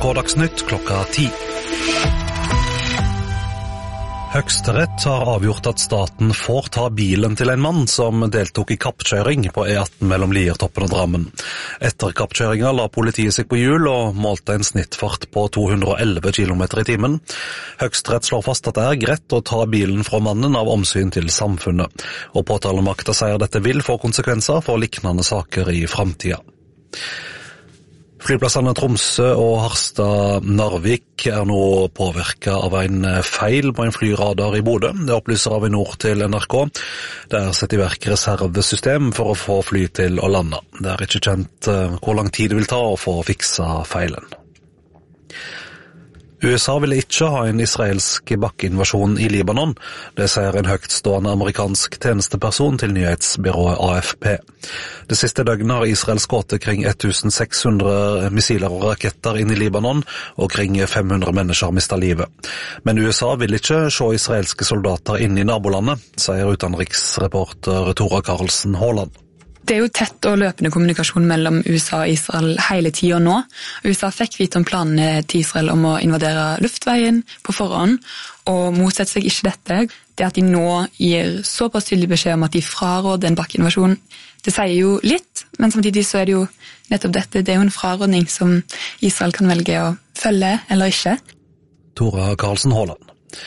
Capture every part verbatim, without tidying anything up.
K Dagsnytt klokka ti. Høyesterett har avgjort at staten får ta bilen til en mann som deltok i kappkjøring på E atten mellom Liertoppen og Drammen. Etter kappkjøringa la politiet seg på hjul og målte en snittfart på to hundre og elleve kilometer i timen. Høyesterett slår fast at det er greit å ta bilen fra mannen av omsyn til samfunnet, og påtalemakta sier dette vil få konsekvenser for liknende saker i framtida. Flyplassene Tromsø og Harstad-Narvik er nå påvirket av en feil på en flyradar i Bodø. Det opplyser Avinor til N R K. Det er satt i verk reservesystem for å få fly til å lande. Det er ikke kjent hvor lang tid det vil ta å få fiksa feilen. U S A ville ikke ha en israelsk bakkeinvasjon i Libanon. Det sier en høytstående amerikansk tjenesteperson til nyhetsbyrået A F P. Det siste døgnet har Israel skutt kring seks hundre missiler og raketter inn i Libanon, og kring fem hundre mennesker har mistet livet. Men U S A vil ikke se israelske soldater inn i nabolandet, sier utenriksreporter Tora Karlsen Haaland. Det er jo tett og løpende kommunikasjon mellom U S A og Israel hele tiden nå. U S A fikk vite om planene til Israel om å invadere luftveien på forhånd, og motsetter seg ikke dette. Det at de nå gir såpass tydelig beskjed om at de fraråder en bakkeinvasjon, det sier jo litt, men samtidig så er det jo nettopp dette. Det er jo en frarådning som Israel kan velge å følge eller ikke. Tora Karlsen Haaland.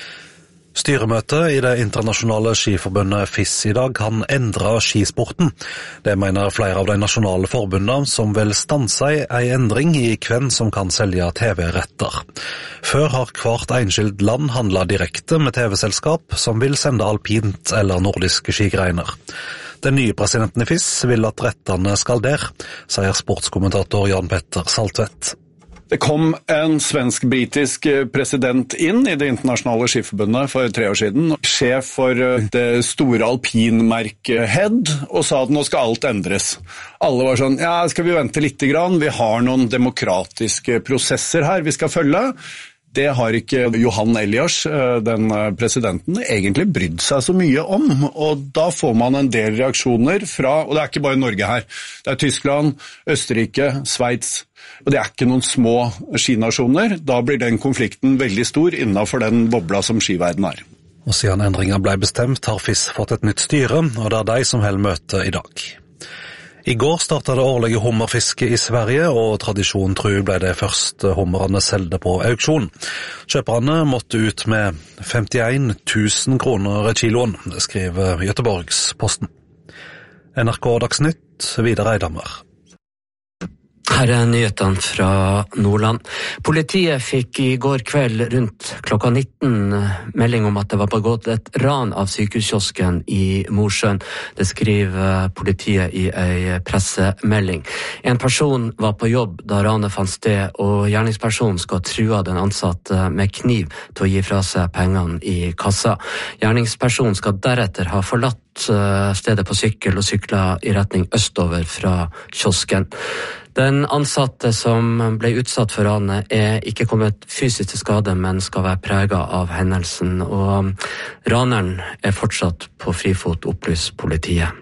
Styremøtet i det internasjonale skiforbundet F I S i dag kan endre skisporten. Det mener flere av de nasjonale forbundene som vil stanse ei endring i hvem som kan selge T V-retter. Før har hvert enskilt land handlet direkte med T V-selskap som vil sende alpint eller nordiske skigreiner. Den nye presidenten i F I S vil at rettene skal der, sier sportskommentator Jan Petter Saltvedt. Det kom en svensk-britisk president inn i det internasjonale skiforbundet for tre år siden, sjef for det store alpinmerket H E D, og sa at nå skal alt endres. Alle var sånn, ja, skal vi vente litt grann? Vi har noen demokratiske prosesser her vi skal følge. Det har ikke Johan Elias, den presidenten, egentlig brydd seg så mye om, og da får man en del reaksjoner fra, og det er ikke bare Norge her, det er Tyskland, Østerrike, Sveits, og det er ikke noen små skinasjoner. Da blir den konflikten veldig stor innenfor den bobla som skiverden er. Og siden endringen ble bestemt, har F I S fått et nytt styre, og det er de som holder møte i dag. I går startet det årlige hummerfiske i Sverige, og tradisjon tro ble det første hummerne selgte på auksjon. Kjøperne måtte ut med femtien tusen kroner kiloen, skriver Göteborgsposten. N R K Dagsnytt, Vidar Eidhammer. Her er nyhetene fra Nordland. Politiet fikk i går kveld rundt klokka nitten melding om at det var begått et ran av sykehuskiosken i Mosjøen. Det skriver politiet i en pressemelding. En person var på jobb da ranet fant sted, og gjerningspersonen skal true den ansatte med kniv til å gi fra seg pengene i kassa. Gjerningspersonen skal deretter ha forlatt stedet på sykkel og sykla i retning østover fra kiosken. Den ansatte som ble utsatt for ranet er ikke kommet fysisk til skade, men skal være preget av hendelsen, og raneren er fortsatt på frifot, opplyser politiet.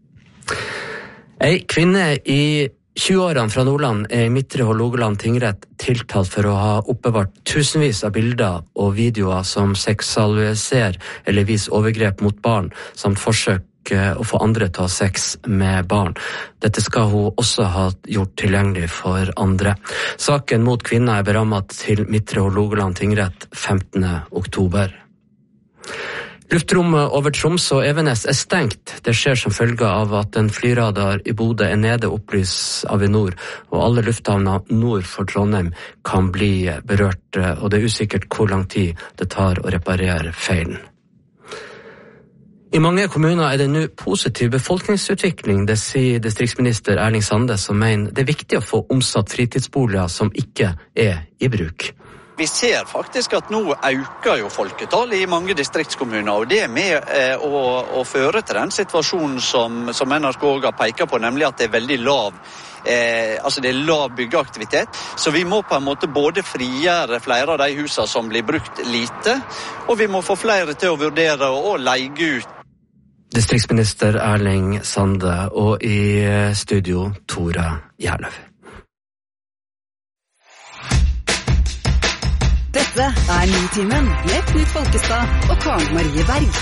Ei kvinne i tjue-årene fra Nordland er i Midtre Hålogaland tingrett tiltalt for å ha oppbevart tusenvis av bilder og videoer som seksualiserer eller viser overgrep mot barn, samt forsøk å få andre til å ha sex med barn. Dette skal hun også ha gjort tilgjengelig for andre. Saken mot kvinna er berammet til Midtre Hålogaland tingrett femtende oktober. Luftrommet over Tromsø og Evenes er stengt. Det skjer som følge av at en flyradar i Bodø er nede, opplyser Avinor, og alle lufthavner nord for Trondheim kan bli berørt, og det er usikkert hvor lang tid det tar å reparere feilen. I mange kommuner er det nå positiv befolkningsutvikling, det sier distriktsminister Erling Sande, som mener det er viktig å få omsatt fritidsboliger som ikke er i bruk. Vi ser faktisk at nå øker jo folketallet i mange distriktskommuner, og det er med eh, å, å føre til den situasjonen som, som N R K har pekt på, nemlig at det er veldig lav, eh, altså det er lav byggeaktivitet. Så vi må på en måte både frigjøre flere av de husene som blir brukt lite, og vi må få flere til å vurdere å leie ut. Distriktsminister Erling Sande, og i studio Tore Gjerløv. Dette er Nitimen med Knut Folkestad og Karen Marie Berg.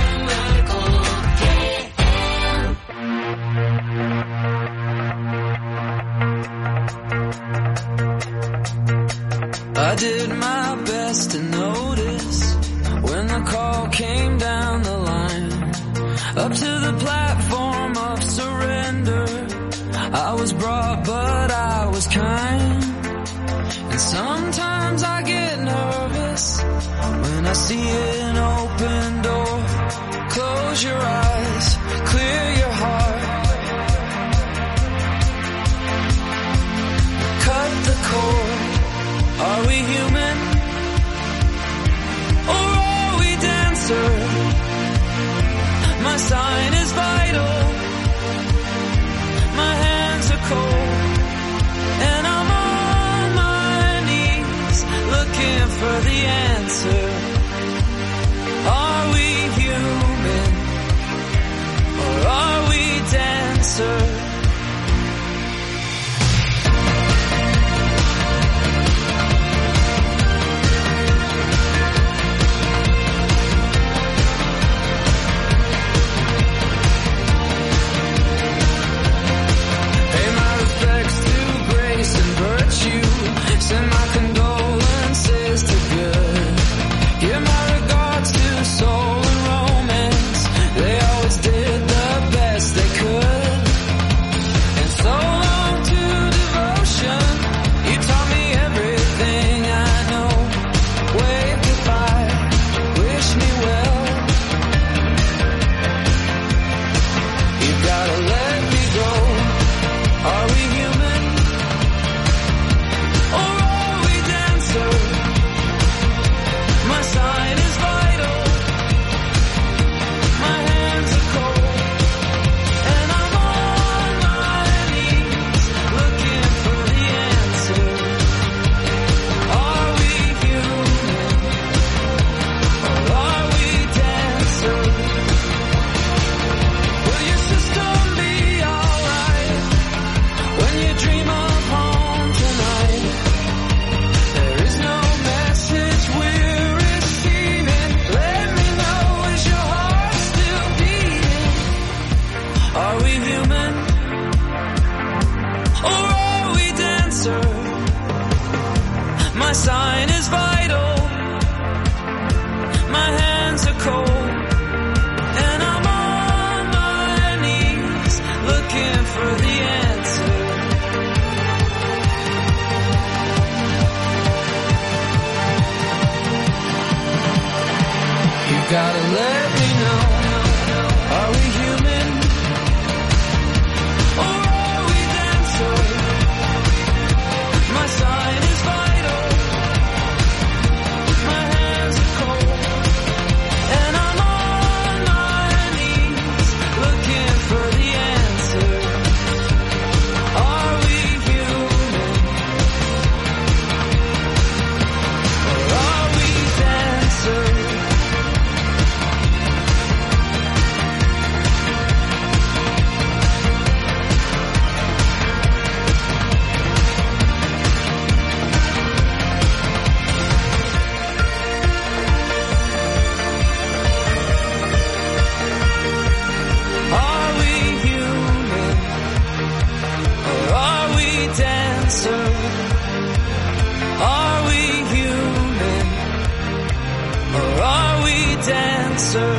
I did my best to notice when the call came down the line up to the platform of surrender. I was brought, but I was kind. And sometimes I get nervous when I see an open door. Close your eyes, clear your heart. Cut the cord. Are we human? Or are we dancer? My sign is vital. My hands are cold. And I'm on my knees looking for the answer. Are we human? Or are we dancer? Send my condolences to good. Give my regards to soul and romance. They always did the best they could. And so long to devotion. You taught me everything I know. Wave goodbye, wish me well. You gotta let me go. Are we human? My sign is vital. My hands are cold. And I'm on my knees looking for the answer. Are we human? Or are we dancer? Will your system be alright when you dream of home tonight? There is no message we're receiving. Let me know, is your heart still beating? Are we human? Or are we dancer? My sign is vital. My hands are cold. And I'm on my knees looking for the answer. You gotta let me know. Are we human? Or are we dancer? My sign is vital. My hands are cold. And I'm on my knees looking for the answer. Are we human? Or are we dancer? Are we human? Or are we dancer? Are we human? Or are we dancer?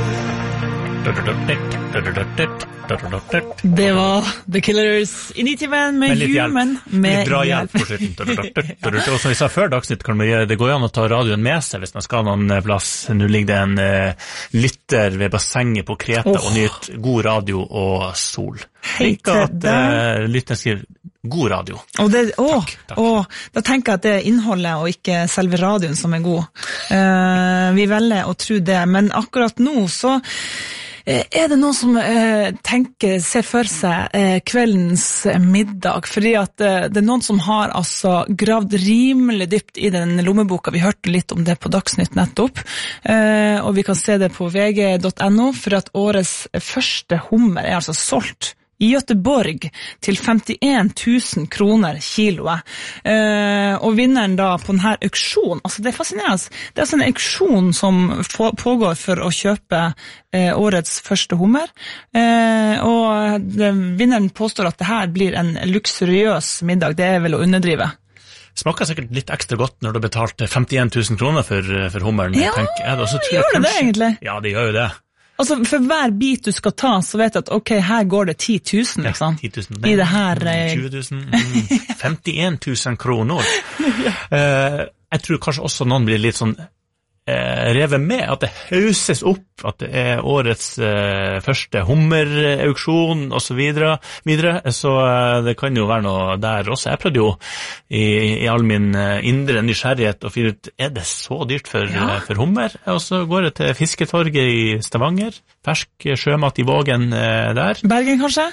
Det var The Killers i Nitimen med, med Human med litt bra hjelp på slutten. Og som vi sa før Dagsnytt, kan man, det går jo an å ta radioen med seg hvis man skal noen plass. Nå ligger det en uh, lytter ved bassenget på Kreta oh. og nyter god radio og sol. Hei til deg. Uh, lytteren skriver god radio. Og det, å, takk, takk. Å, da tenker jeg at det er innholdet og ikke selve radioen som er god. Uh, vi velger å tro det, men akkurat nå så er det noen som eh, tenker, ser for seg eh, kveldens middag, fordi at eh, det er noen som har altså gravd rimelig dypt i den lommeboka. Vi hørte litt om det på Dagsnytt nettopp, eh, og vi kan se det på v g punktum n o, for at årets første hummer er altså solgt i Göteborg til femtien tusen kroner kiloet. Eh, og vinneren da på denne auksjonen, altså det er fascinerende, det er altså en auksjon som pågår for å kjøpe eh, årets første hummer, eh, og det, vinneren påstår at det her blir en luksuriøs middag, det er vel å underdrive. Smaker sikkert litt ekstra godt når du betalte femtien tusen kroner for, for hummeren. Ja, tenker jeg. Så tror gjør jeg det det egentlig? Ja, det gjør jo det. Altså, for hver bit du skal ta, så vet du at, ok, her går det ti tusen, liksom. Ja, ti tusen. I det her... tjue tusen, mm, femtien tusen kroner. ja. uh, jeg tror kanskje også noen blir litt sånn uh, revet med, at det hauses opp, at det er årets uh, første hummerauksjon, og så videre, videre. Så uh, det kan jo være noe der også. Jeg prøvde jo i, i all min uh, indre nysgjerrighet å finne ut, er det så dyrt for, ja. uh, for hummer? Og så går jeg til Fisketorget i Stavanger, fersk sjømat i Vågen uh, der. Bergen kanskje?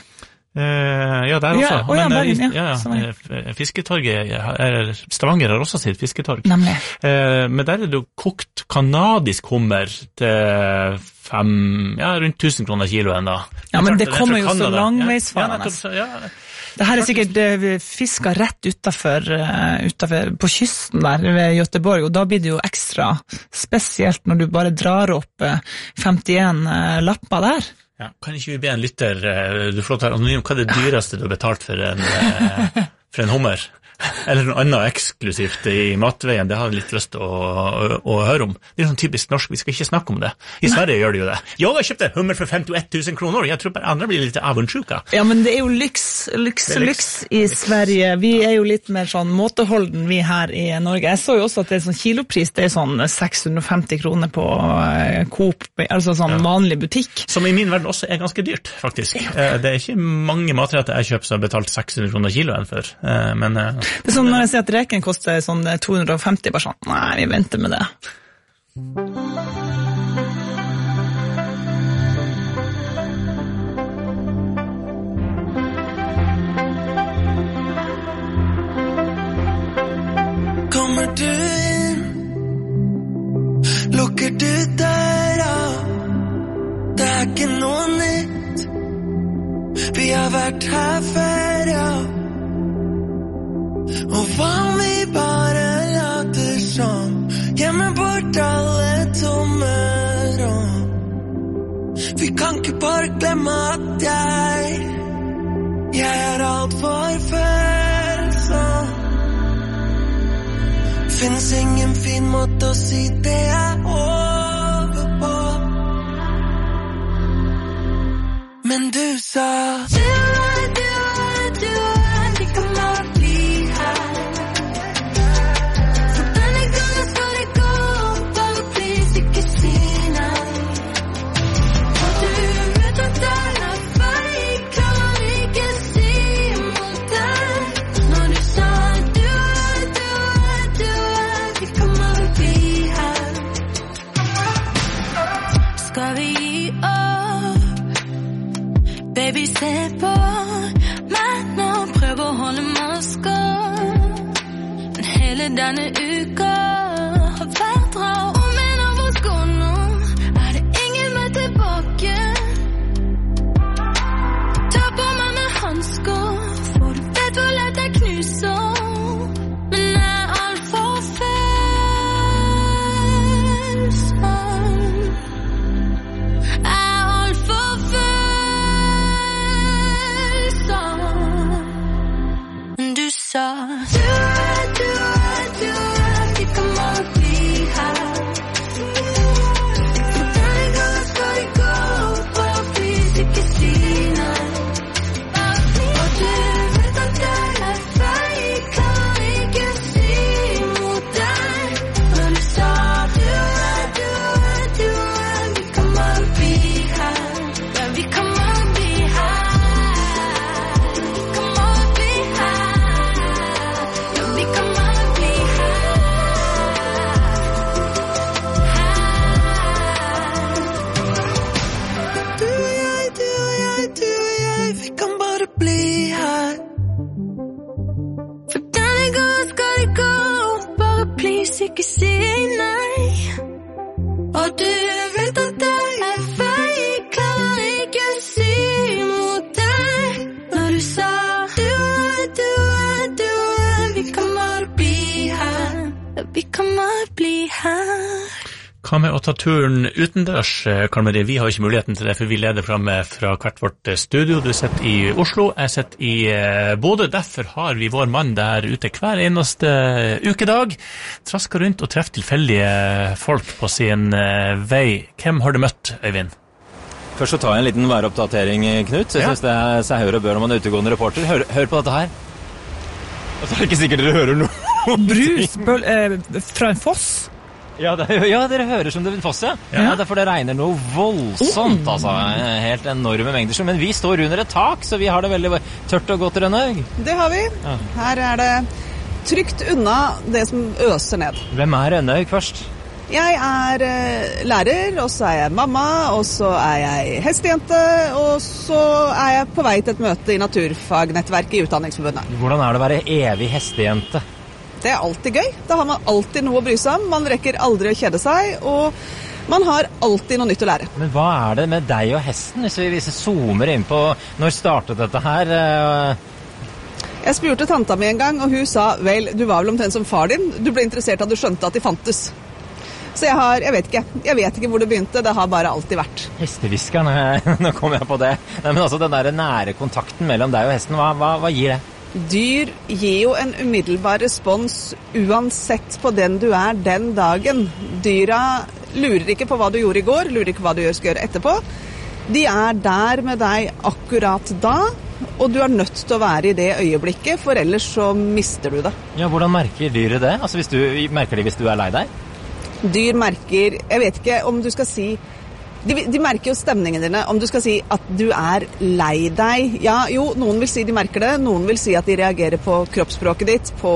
Uh, ja, der også. Ja, oh, ja, Men, Bergen, ja. ja, ja Fisketorget, er, Stavanger har også sitt fisketorg. Nemlig. Uh, men der er det jo kokt kanadisk hummer til fem, ja, rundt tusen kroner kiloen da. Ja, men det, det kommer jo så langveisfarende. Ja, ja, ja. Det her er sikkert fisket rett utenfor, utenfor på kysten der ved Göteborg, og da blir det jo ekstra spesielt når du bare drar opp femtien lapper der. Ja, kan ikke vi be en lytter, du får lov til å anonym, hva er det dyreste du har betalt for en, for en hummer? Eller noe annet eksklusivt i matveien, det har jeg litt lyst til å, å, å høre om. Det er sånn typisk norsk, vi skal ikke snakke om det. I Sverige gjør de jo det. Jo, jeg kjøpte hummer for femtioett tusen kroner, jeg tror bare andre blir litt avundsjuka. Ja, men det er jo lyks, lyks, lyks, lyks i Sverige. Vi er jo litt mer sånn måteholden vi her i Norge. Jeg så jo også at det er sånn kilopris, det er sånn seks hundre og femti kroner på Coop, altså sånn ja. Vanlig butikk. Som i min verden også er ganske dyrt, faktisk. Det er ikke mange matretter jeg kjøper som har betalt seks hundre kroner kiloen for, men... Det er sånn når jeg sier at reken koster sånn to hundre og femti, bare sånn, nei, vi venter med det. Kommer du inn, lukker du døra, det er ikke noe nytt, vi har vært her før, ja. Og hva om vi bare later som gjemme bort alle tomme rom. Vi kan ikke bare glemme at jeg Jeg er alt for følsom. Finnes ingen fin måte å si det er over på. Men du sa du er, du er, du er, vi kan bare Baby, se på meg nå, prøv å holde maska. Men hele denne uka har vært rar, og men av oss går nå, er det ingen vei tilbake. Ta på meg med handsker, for du vet hvor lett jeg knuser. Men jeg er alt for følsom. Jeg er alt for følsom. Du er, du er, du er, vi kan her. Hva med å ta turen utendørs, Karl Marie? Vi har ikke muligheten til det, for vi leder frem fra hvert vårt studio. Du sitter i Oslo, jeg sitter i Bodø. Derfor har vi vår mann der ute hver eneste ukedag. Trasker rundt og treffer tilfeldige folk på sin vei. Hvem har du møtt, Øyvind? Først så tar jeg en liten væroppdatering, Knut. Jeg synes det er seg hør og bør når man er utegående reporter. Hør, hør på dette her. Og så er det ikke sikkert dere hører noe. Brus bøl, eh, fra en foss? Ja, det, ja, dere hører som det vil fosse, ja. Ja. Ja, derfor det regner noe voldsomt, altså. Helt enorme mengder. Men vi står under et tak, så vi har det veldig tørt og godt i Rønnøy. Det har vi. Ja. Her er det trygt unna det som øser ned. Hvem er Rønnøy først? Jeg er eh, lærer, og så er jeg mamma, og så er jeg hestejente, og så er jeg på vei til et møte i Naturfagnettverket i Utdanningsforbundet. Hvordan er det å være evig hestejente? Det er alltid gøy. Da har man alltid noe å bry seg om. Man rekker aldri å kjede seg, og man har alltid noe nytt å lære. Men hva er det med deg og hesten, hvis vi, hvis vi zoomer inn på når startet dette her? Jeg spurte tanta mi en gang, og hun sa, vel, du var vel omtrent som far din. Du ble interessert da du skjønte at de fantes. Så jeg har, jeg vet ikke, jeg vet ikke hvor det begynte, det har bare alltid vært. Hesteviskeren, nå kom jeg på det. Nei, men altså den der nære kontakten mellom deg og hesten, hva, hva, hva gir det? Dyr gir jo en umiddelbar respons uansett på den du er den dagen. Dyra lurer ikke på hva du gjorde i går, lurer ikke på hva du skal gjøre etterpå. De er der med deg akkurat da, og du er nødt til å være i det øyeblikket, for ellers så mister du det. Ja, hvordan merker dyret det? Altså, hvis du, merker de hvis du er lei deg? Dyr merker, jeg vet ikke om du skal si, de, de merker jo stemningen dine, om du skal si at du er lei deg. Ja, jo, noen vil si de merker det, noen vil si at de reagerer på kroppsspråket ditt, på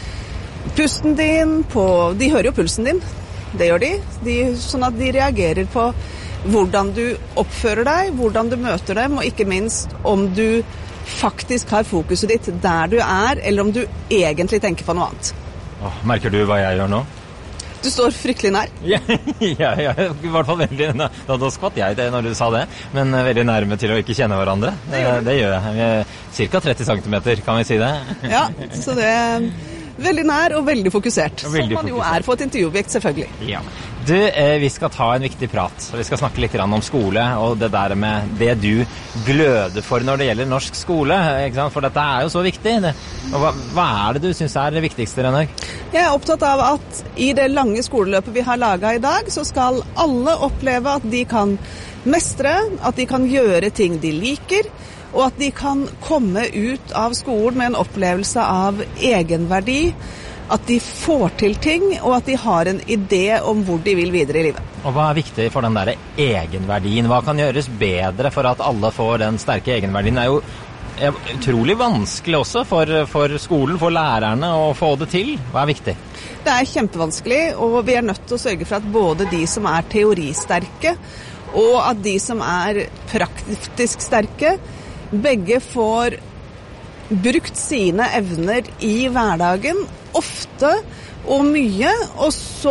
pusten din, på, de hører jo pulsen din, det gjør de, de sånn at de reagerer på hvordan du oppfører deg, hvordan du møter dem, og ikke minst om du faktisk har fokuset ditt der du er, eller om du egentlig tenker på noe annet. Åh, merker du hva jeg gjør nå? Du står fryktelig nær. Ja, ja, ja, i hvert fall veldig nær. Da, da skvatt jeg det når du sa det, men veldig nærme til å ikke kjenne hverandre. Det, det gjør jeg. Vi er cirka tretti centimeter, kan vi si det? Ja, så det er veldig nær og veldig fokusert. Veldig som man fokusert. Jo er på et intervjuobjekt, selvfølgelig. Ja. Du, eh, vi skal ta en viktig prat. Vi skal snakke litt om skole, og det der med det du gløder for når det gjelder norsk skole, ikke sant? For dette er jo så viktig. Det. Og hva, hva er det du synes er det viktigste, Rønnøy? Jeg er opptatt av at i det lange skoleløpet vi har laget i dag, så skal alle oppleve at de kan mestre, at de kan gjøre ting de liker, og at de kan komme ut av skolen med en opplevelse av egenverdi, at de får til ting, og at de har en idé om hvor de vil videre i livet. Og hva er viktig for den der egenverdien? Hva kan gjøres bedre for at alle får den sterke egenverdien? Det er jo utrolig vanskelig også for, for skolen, for lærerne å få det til. Hva er viktig? Det er kjempevanskelig, og vi er nødt til å sørge for at både de som er teoristerke, og at de som er praktisk sterke, begge får brukt sine evner i hverdagen, ofte og mye, og så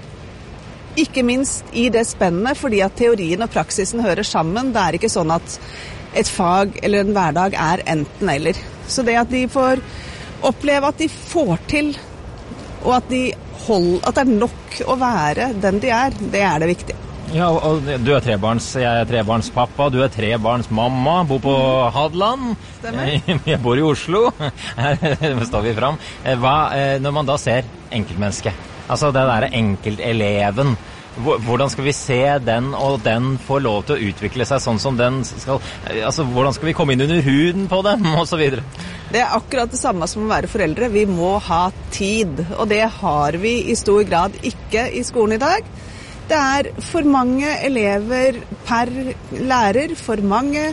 ikke minst i det spennet, fordi at teorien og praksisen hører sammen. Det er ikke sånn at et fag eller en hverdag er enten eller. Så det at de får oppleve at de får til, og at, de hold, at det er nok å være den de er, det er det viktige. Ja, og du er trebarns, jeg er trebarnspappa, du er trebarns mamma, bor på Hadeland. Stemmer. Jeg bor i Oslo, her står vi frem. Hva, når man da ser enkeltmennesket, altså det der enkelteleven, hvordan skal vi se den, og den får lov til å utvikle seg sånn som den skal, altså hvordan skal vi komme inn under huden på dem, og så videre? Det er akkurat det samme som å være foreldre, vi må ha tid, og det har vi i stor grad ikke i skolen i dag. Det er for mange elever per lærer, for mange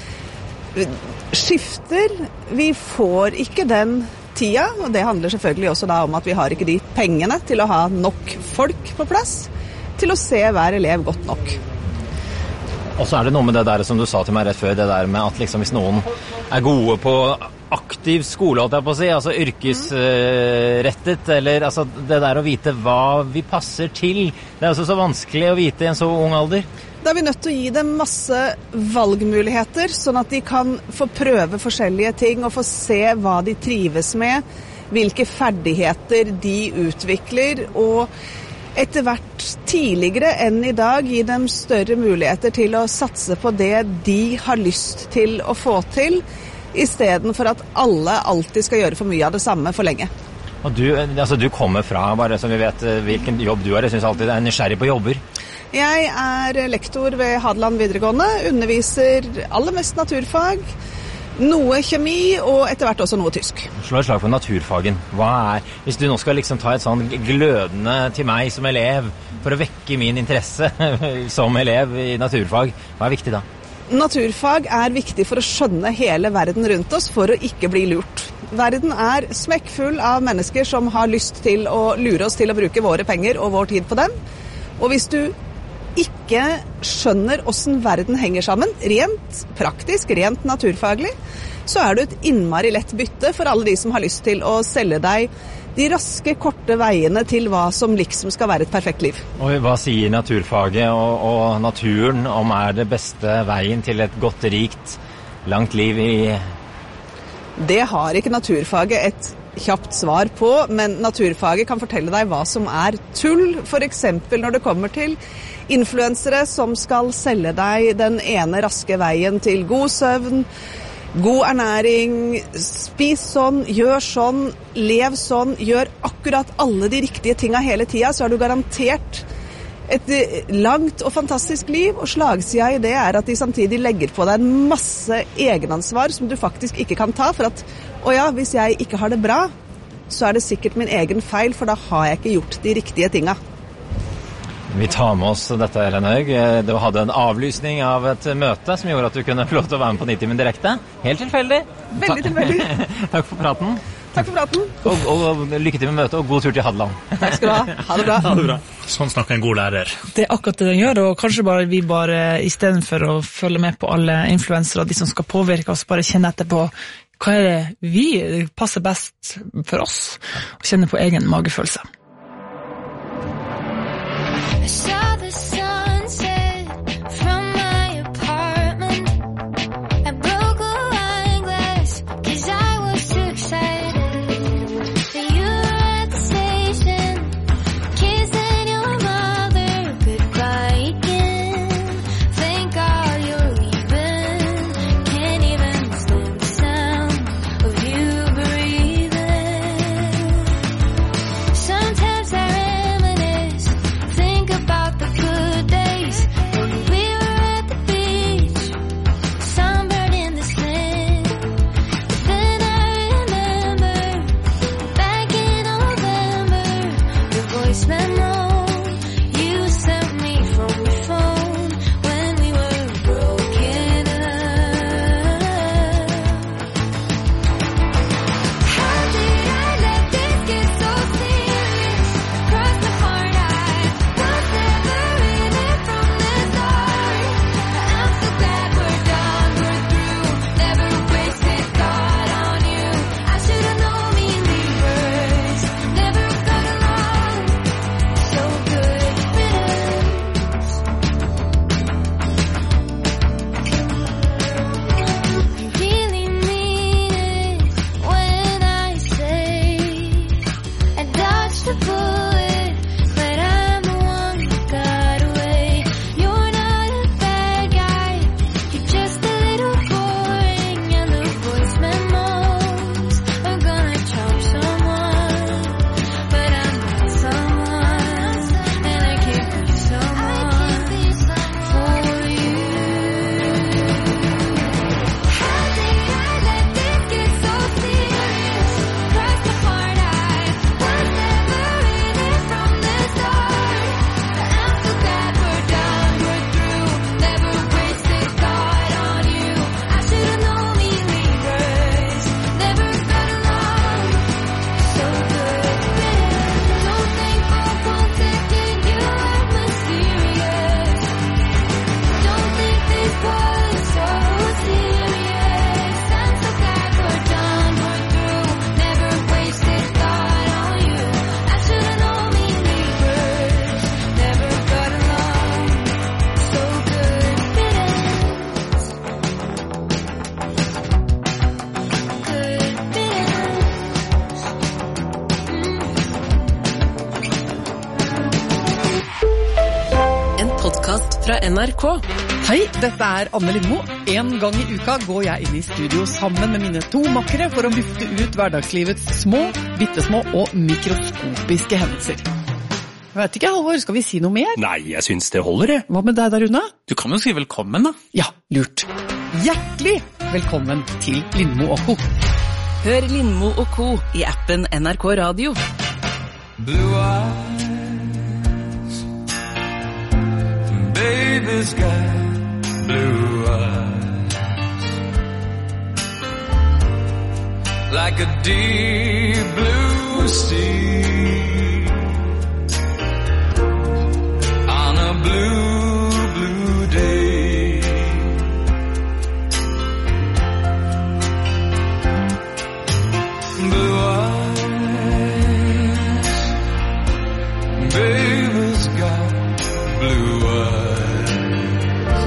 skifter. Vi får ikke den tida, og det handler selvfølgelig også da om at vi har ikke de pengene til å ha nok folk på plass, til å se hver elev godt nok. Og så er det noe med det der som du sa til meg rett før, det der med at liksom hvis noen er gode på aktiv skole, holdt jeg på å si, altså yrkesrettet, eller altså det der å vite hva vi passer til. Det er også så vanskelig å vite i en så ung alder. Da er vi nødt til å gi dem masse valgmuligheter, sånn at de kan få prøve forskjellige ting og få se hva de trives med, hvilke ferdigheter de utvikler, og etter hvert tidligere enn i dag gi dem større muligheter til å satse på det de har lyst til å få til, i stedet for at alle alltid skal gjøre for mye av det samme for lenge. Og du, altså du kommer fra, bare så vi vet hvilken jobb du har, jeg synes alltid det er nysgjerrig på jobber. Jeg er lektor ved Hadeland videregående, underviser aller mest naturfag, noe kjemi og etter hvert også noe tysk. Slå et slag for naturfagen. Hva er, hvis du nå skal liksom ta et sånn glødende til meg som elev, for å vekke min interesse som elev i naturfag, hva er viktig da? Naturfag er viktig for å skjønne hele verden rundt oss, for å ikke bli lurt. Verden er smekkfull av mennesker som har lyst til å lure oss til å bruke våre penger og vår tid på dem. Og hvis du ikke skjønner hvordan verden henger sammen, rent praktisk, rent naturfaglig, så er du et innmari lett bytte for alle de som har lyst til å selge deg de raske, korte veiene til hva som liksom skal være et perfekt liv. Og hva sier naturfaget og, og naturen om er det beste veien til et godt, rikt, langt liv i... Det har ikke naturfaget et kjapt svar på, men naturfaget kan fortelle deg hva som er tull, for eksempel når det kommer til influensere som skal selge deg den ene raske veien til god søvn, god ernæring, spis sånn, gjør sånn, lev sånn, gjør akkurat alle de riktige tingene hele tiden, så er du garantert et langt og fantastisk liv, og slagsida i det er at de samtidig legger på deg en masse egenansvar som du faktisk ikke kan ta, for at, å ja, hvis jeg ikke har det bra, så er det sikkert min egen feil, for da har jeg ikke gjort de riktige tingene. Vi tar med oss dette, Helen Haug. Du hadde en avlysning av et møte som gjorde at du kunne få lov til å være med på Nitimen direkte. Helt tilfeldig. Veldig tilfeldig. Takk for praten. Takk for praten. Og, og, og lykke til med møtet, og god tur til Hadeland. Takk skal du ha. Ha det bra. Ha det bra. Sånn snakker en god lærer. Det er akkurat det den gjør, og kanskje bare vi bare, i stedet for å følge med på alle influensere, de som skal påvirke oss, bare kjenne etter på hva er det vi passer best for oss, og kjenne på egen magefølelse. I saw the sunset from my apartment. I broke a wine glass cause I was too excited. That you were at the station, kissing your mother goodbye again. Thank God you're leaving. Can't even stand the sound of you breathing. Sometimes I reminisce, think about the N R K. Hei, dette er Anne Lindmo. En gang i uka går jeg inn i studio sammen med mine to makkere for å lufte ut hverdagslivets små, bittesmå og mikroskopiske hendelser. Jeg vet ikke, Halvor, skal vi si noe mer? Nei, jeg synes det holder, jeg. Hva med deg der, Rune? Du kan jo si velkommen, da. Ja, lurt. Hjertelig velkommen til Lindmo og Co. Hør Lindmo og Co. i appen N R K Radio. Blue eyes, baby's got blue eyes, like a deep blue sea, on a blue, blue day. Blue eyes, baby's got blue eyes.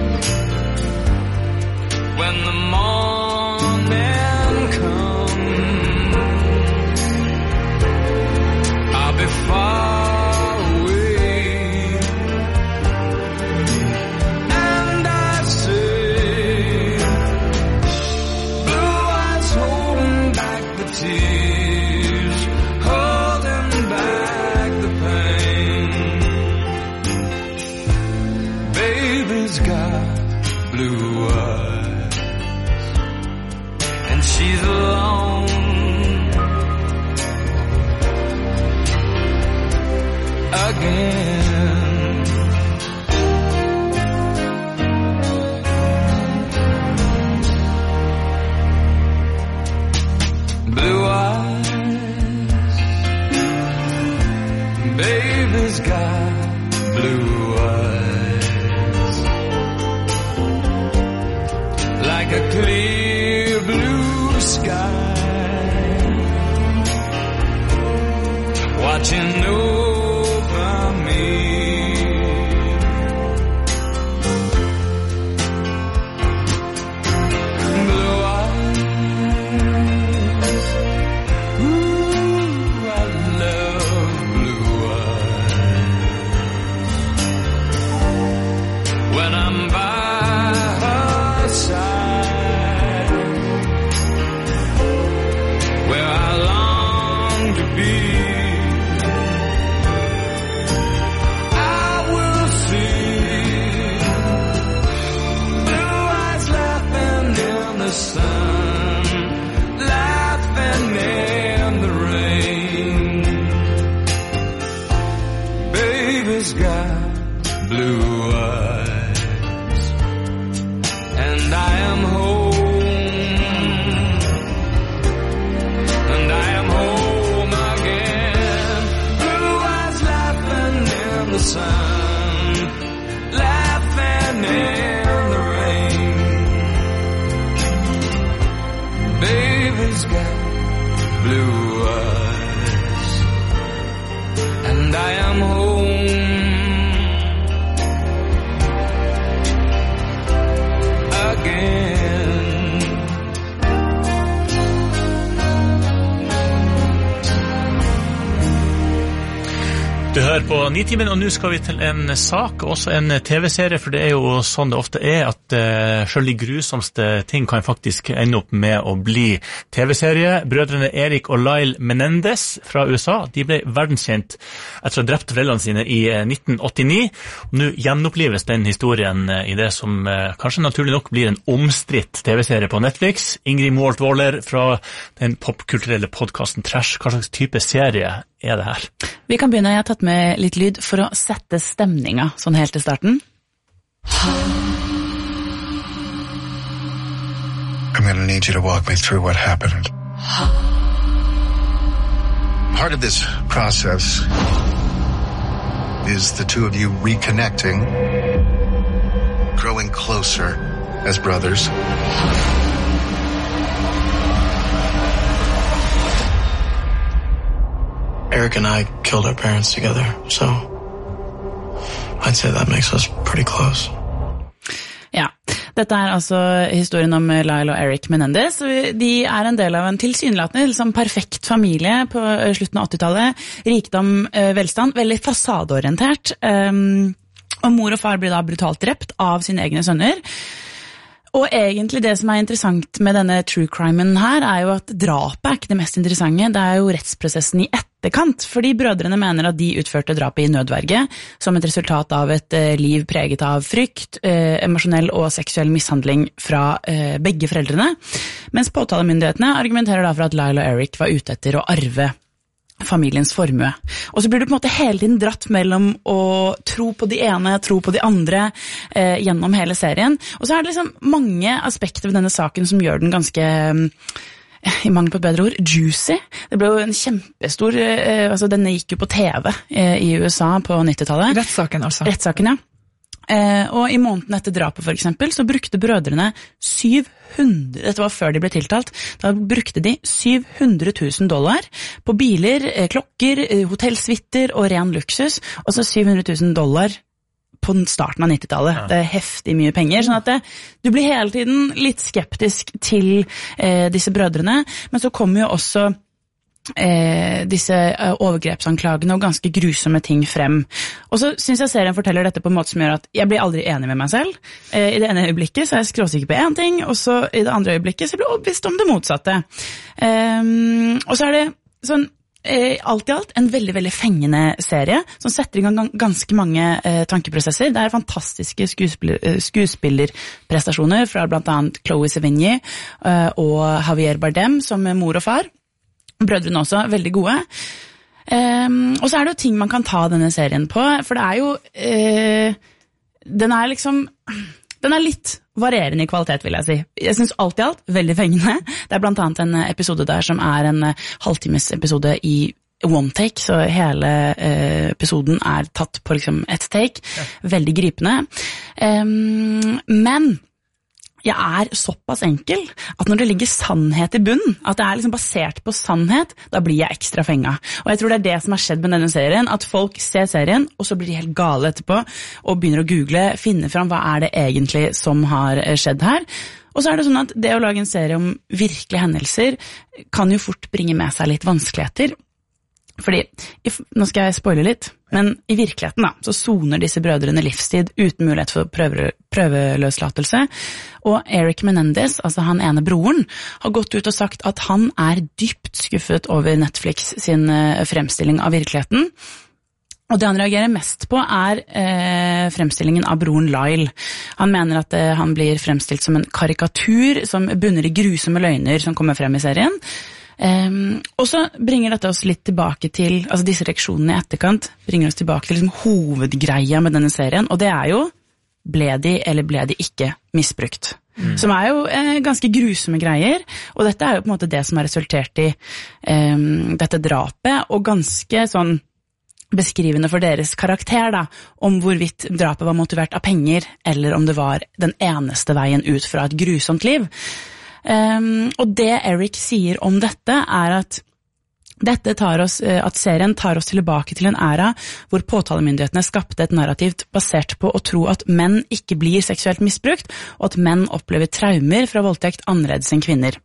When the morning comes, I'll be far away, and I say, blue eyes holding back the tears, holding back the pain. Baby's got blue eyes, and she's alone again. Blue eyes, baby's got blue eyes, like a clear blue sky, watching over me. Blue eyes, ooh, I love blue eyes. When I'm by her side, where I long to be, I will see blue eyes laughing in the sun, laughing in the rain. Baby's got blue eyes, and I am home, and I am home again. Blue eyes laughing in the sun, laughing in the rain. Baby's got blue eyes, and I am home again. Du hører på Nitimen, og nå skal vi til en sak, også en T V-serie, for det er jo sånn det ofte er, at uh, selv de grusomste ting kan faktisk ende opp med å bli T V-serie. Brødrene Erik og Lyle Menendez fra U S A, de ble verdenskjent etter å ha drept foreldrene sine i uh, nitten åttini. Og nå gjenopplives den historien uh, i det som uh, kanskje naturlig nok blir en omstridt T V-serie på Netflix. Ingrid Moholt Waller fra den popkulturelle podcasten Trash. Hva slags type serie er det her? Vi kan begynne, jeg har tatt med litt lyd for å sette stemninga sånn helt til starten. I'm going to need you to walk me through what happened. Part of this process is the two of you reconnecting, growing closer as brothers. Eric and I killed our parents together, so I'd say that makes us pretty close. Ja, dette er altså historien om Lyle og Eric Menendez. De er en del av en tilsynelatende liksom perfekt familie på slutten av åttitallet. Rikdom, velstand, veldig fasadeorientert. Um, Og mor og far blir da brutalt drept av sine egne sønner. Og egentlig det som er interessant med denne true crimen her, er jo at drapet er ikke det mest interessante, det er jo rettsprosessen i etterkant, fordi brødrene mener at de utførte drapet i nødverge, som et resultat av et eh, liv preget av frykt, eh, emosjonell og seksuell mishandling fra eh, begge foreldrene, mens påtalemyndighetene argumenterer da for at Lyle og Eric var ute etter å arve familiens formue. Og så blir du på en måte hele tiden dratt mellom å tro på de ene, tro på de andre eh, gjennom hele serien. Og så er det liksom mange aspekter ved denne saken som gjør den ganske, eh, i mangel på et bedre ord, juicy. Det ble jo en kjempestor, eh, altså denne gikk jo på T V eh, i U S A på nittitallet. Rettssaken altså. Rettssaken, ja. Eh, og i måneden etter drapet for eksempel, så brukte brødrene syv hundre, dette var før de ble tiltalt, da brukte de syv hundre tusen dollar på biler, eh, klokker, eh, hotellsvitter og ren luksus, og så syv hundre tusen dollar på starten av nittitallet. Ja. Det er heftig mye penger, sånn at det, du blir hele tiden litt skeptisk til eh, disse brødrene, men så kommer jo også Eh, disse eh, overgrepsanklagene og ganske grusomme ting frem. Og så synes jeg serien forteller dette på en måte som gjør at jeg blir aldri enig med meg selv. Eh, I det ene øyeblikket så er jeg skråsikker på en ting, og så i det andre øyeblikket så blir jeg overbevist om det motsatte. Eh, og så er det sånn eh, alt i alt en veldig, veldig fengende serie som setter i gang ganske mange eh, tankeprosesser. Det er fantastiske skuespiller, eh, skuespillerprestasjoner fra blant annet Chloe Sevigny eh, og Javier Bardem som mor og far. Brødrene også, veldig gode. Um, og så er det jo ting man kan ta denne serien på, for det er jo, uh, den er liksom, den er litt varierende i kvalitet, vil jeg si. Jeg synes alt i alt veldig fengende. Det er blant annet en episode der som er en halvtimes episode i one take, så hele uh, episoden er tatt på liksom ett take. Ja. Veldig gripende. Um, men jeg er såpass enkel at når det ligger sannhet i bunnen, at det er liksom basert på sannhet, da blir jeg ekstra fenga. Og jeg tror det er det som har skjedd med denne serien, at folk ser serien, og så blir de helt gale etterpå, og begynner å google, finne fram hva er det egentlig som har skjedd her. Og så er det sånn at det å lage en serie om virkelige hendelser kan jo fort bringe med seg litt vanskeligheter. Fordi, nå skal jeg spoile litt, men i virkeligheten da, så soner disse brødrene livstid uten mulighet for prøve, prøveløslatelse, og Eric Menendez, altså han ene broren, har gått ut og sagt at han er dypt skuffet over Netflix sin fremstilling av virkeligheten. Og det han reagerer mest på er eh, fremstillingen av broren Lyle. Han mener at eh, han blir fremstilt som en karikatur som bunner i grusomme løgner som kommer frem i serien. Um, og så bringer dette oss litt tilbake til, altså disse reaksjonene i etterkant bringer oss tilbake til liksom hovedgreia med denne serien, og det er jo ble de eller ble de ikke misbrukt. Mm. Som er jo eh, ganske grusomme greier, og dette er jo på en måte det som har resultert i um, dette drapet, og ganske sånn beskrivende for deres karakter da, om hvorvidt drapet var motivert av penger, eller om det var den eneste veien ut fra et grusomt liv. Um, og det Eric sier om dette er at dette tar oss, at serien tar oss tilbake til en æra hvor påtalemyndighetene skapte et narrativt basert på å tro at menn ikke blir seksuelt misbrukt, og at menn opplever traumer fra voldtekt annerledes enn kvinner.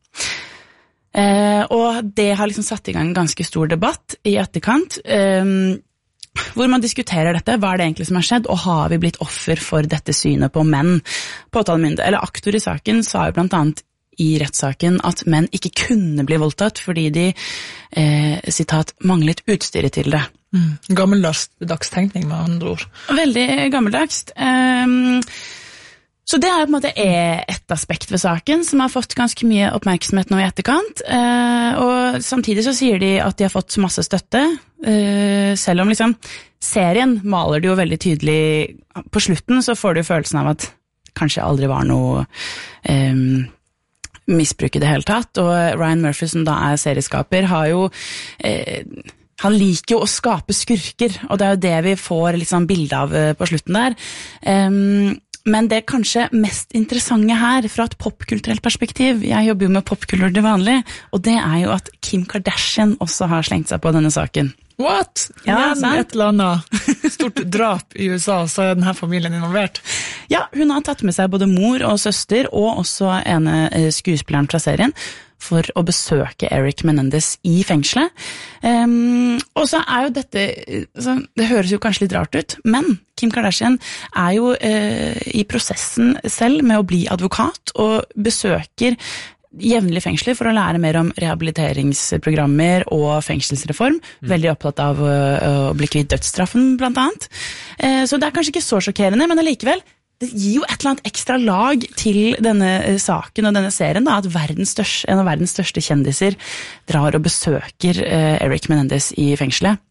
Uh, og det har liksom satt i gang en ganske stor debatt i etterkant, um, hvor man diskuterer dette, hva er det egentlig som har skjedd, og har vi blitt offer for dette synet på menn? Påtalemyndighet, eller aktor i saken sa jo blant annet i rettssaken at menn ikke kunne bli voldtatt fordi de, eh, sitat, manglet utstyret til det. Mm. Gammeldags tenkning med andre ord. Veldig gammeldags. Um, så det er på en måte et aspekt ved saken som har fått ganske mye oppmerksomhet nå i etterkant. Uh, og samtidig så sier de at de har fått masse støtte, uh, selv om liksom serien maler det jo veldig tydelig. På slutten så får du følelsen av at kanskje aldri var noe um, misbruk i det hele tatt, og Ryan Murphy, som da er serieskaper, har jo eh, han liker jo å skape skurker, og det er jo det vi får liksom bilde av på slutten der. Um, men det kanskje mest interessante her, fra et popkulturelt perspektiv, jeg jobber jo med popkultur til vanlig, og det er jo at Kim Kardashian også har slengt seg på denne saken. What? Ja, Igjen et eller annet stort drap i U S A, så er denne familien involvert. Ja, hun har tatt med seg både mor og søster, og også ene skuespilleren fra serien. for å besøke Eric Menendez i fengselet. Um, og så er jo dette, så det høres jo kanskje litt rart ut, men Kim Kardashian er jo uh, i prosessen selv med å bli advokat og besøker jevnlig fengsler for å lære mer om rehabiliteringsprogrammer og fengselsreform. Mm. Veldig opptatt av å, å bli kvitt dødsstraffen, blant annet. Uh, så det er kanskje ikke så sjokkerende, men allikevel, det gir jo et eller annet ekstra lag til denne saken og denne serien, da, at verdens største, en av verdens største kjendiser drar og besøker uh, Eric Menendez i fengselet.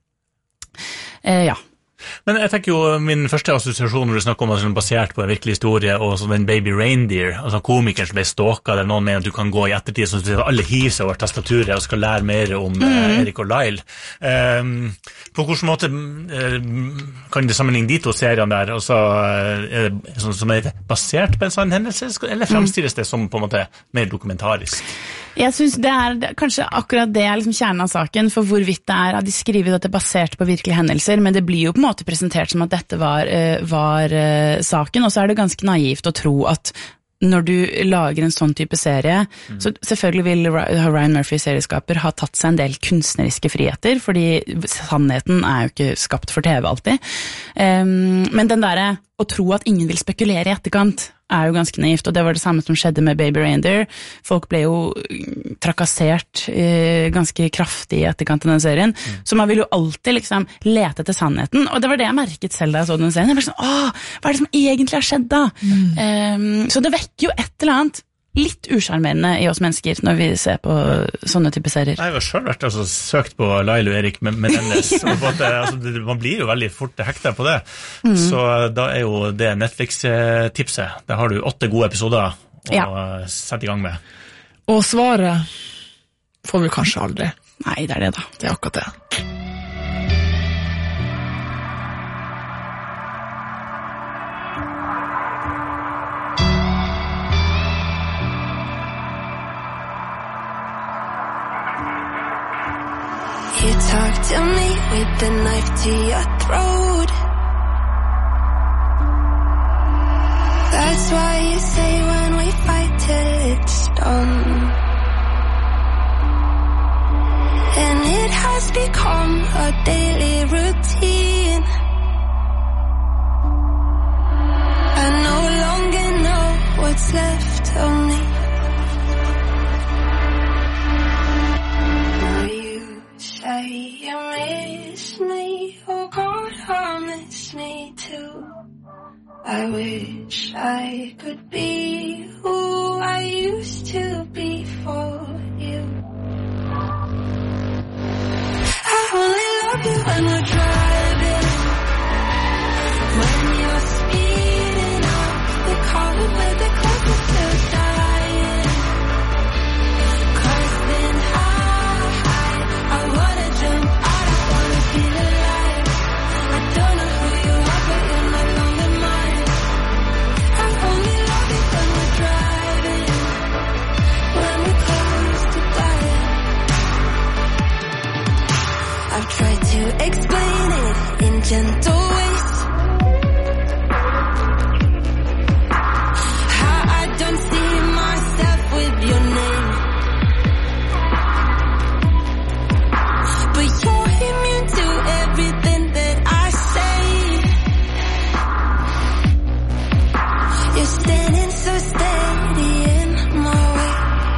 Uh, ja. Men jeg tenker jo, min første assosiasjon når du snakker om at det er basert på en virkelig historie, og så den Baby Reindeer, altså komikeren som ble stalket, der noen mener at du kan gå i ettertid, så alle hiver seg over tastaturet og skal lære mer om mm. eh, Erik og Lyle. Um, på hvilken måte uh, kan du sammenligne de to seriene der, og så uh, er det sånn som er basert på en sånn hendelse, eller fremstilles det som på en måte mer dokumentarisk? Jeg synes det er, det, kanskje akkurat det er liksom kjernen av saken, for hvorvidt det er at de skriver at det er basert på virkelige hendelser, men det blir jo på en måte presentert som at dette var, var uh, saken, og så er det ganske naivt å tro at når du lager en sånn type serie, mm. så selvfølgelig vil Ryan Murphy serieskaper ha tatt seg en del kunstneriske friheter, fordi sannheten er jo ikke skapt for T V alltid. Um, men den der å tro at ingen vil spekulere i etterkant er jo ganske naivt, og det var det samme som skjedde med Baby Reindeer. Folk ble jo trakassert eh, ganske kraftig i etterkant av den serien, mm. så man vil jo alltid liksom lete etter sannheten, og det var det jeg merket selv da jeg så den serien. Jeg var sånn, åh, hva er det som egentlig har skjedd da? Mm. Um, så det vekker jo et eller annet litt usjarmerende i oss mennesker når vi ser på sånne type serier. Jeg har selv vært altså, søkt på Lyle og Erik Menendez, ja. og at, altså, man blir jo veldig fort hektet på det. Mm. Så da er jo det Netflix-tipset. Der har du åtte gode episoder å ja. sette i gang med. Og svaret får vi kanskje aldri. Nei, det er det da. Det er akkurat det. You talk to me with the knife to your throat. That's why you say when we fight till it's done. And it has become a daily routine. I no longer know what's left of me. Say you miss me, oh God, I miss me too. I wish I could be who I used to be for you. I only love you when we're driving, when you're speeding up the car with the closest to dying. Cause then I, I wanna jump out, I wanna feel alive. I don't know who you are, but you're no longer mine. I only love you when we're driving, when we're close to dying. I've tried to explain it in gentle ways, how I don't see myself with your name. But you're immune to everything that I say. You're standing so steady in my way.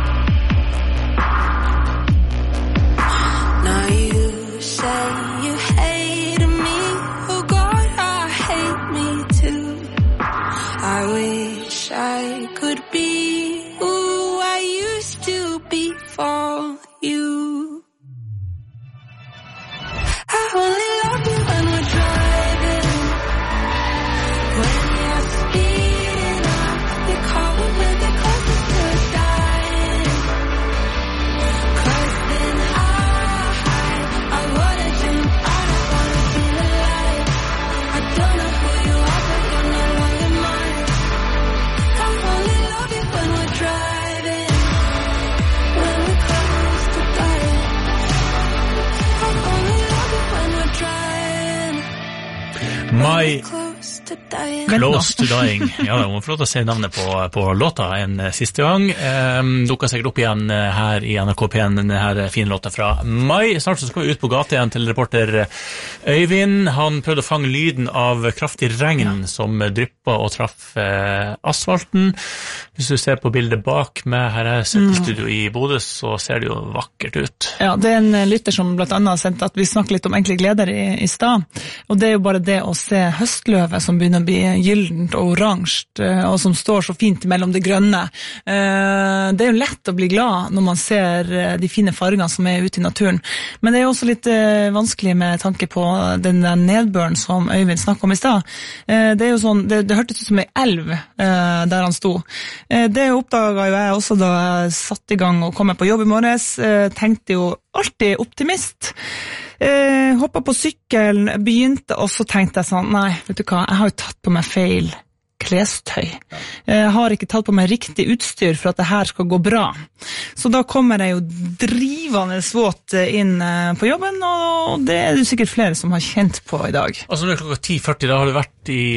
Now you say you hate me, oh God, I hate me too. I wish I could be who I used to be for you. I only love you when we're driving, when you're speeding up the car with the closest to dying. Cause then I, I wanna jump out, I wanna feel alive. I don't know who you are, but you're no longer mine. I only love you when we're driving, when we're close to dying. I only love you when we're driving. My Close to Dying. Ja, hun får lov til å se navnet på, på låta en siste gang. Eh, dukker sikkert opp igjen her i N R K P en, denne her fine låta fra mai. Snart så skal vi ut på gata igjen til reporter Øyvind. Han prøvde å fange lyden av kraftig regn ja. Som dryppet og traff eh, asfalten. Hvis du ser på bildet bak meg, her er settestudio mm. i Bodø, så ser det jo vakkert ut. Ja, det er en lytter som blant annet har sendt at vi snakker litt om enkle gleder i, i stad. Og det er jo bare det å se høstløvet som begynner å bli gyllent og oransje, og som står så fint mellom det grønne. Det er jo lett å bli glad når man ser de fine fargene som er ute i naturen. Men det er jo også litt vanskelig med tanke på den der nedbøren som Øyvind snakket om i stad. Det er jo sånn, det, det hørtes ut som en elv der han sto. Det oppdaget jo jeg også da jeg satt i gang og kom på jobb i morges. Tenkte jo alltid optimist. Eh, hoppet på sykkelen, begynte, og så tenkte jeg sånn, nei, vet du hva, jeg har jo tatt på meg feil klestøy. Jeg har ikke tatt på meg riktig utstyr for at det her skal gå bra. Så da kommer jeg jo drivende våt inn på jobben, og det er det sikkert flere som har kjent på i dag. Altså nå er klokka ti førti, da har du vært i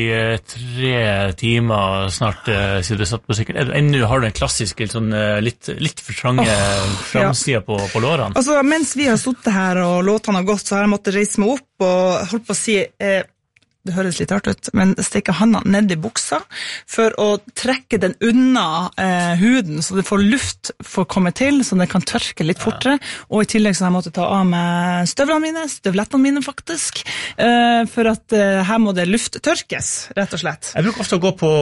tre timer snart siden du satt på sykkelen. Ennå har du en klassisk litt, sånn, litt, litt for trange oh, framsida ja. på, på lårene. Altså, mens vi har suttet her og låtene har gått, så har jeg måttet reise meg opp og holdt på å si... Eh, det høres litt rart ut, men stikke handa ned i buksa for å trekke den unna eh, huden, så det får luft for å komme til, så det kan tørke litt fortere, og i tillegg så har jeg måttet ta av meg støvlene mine, støvlettene mine faktisk, eh, for at eh, her må det luft tørkes, rett og slett. Jeg bruker ofte å gå på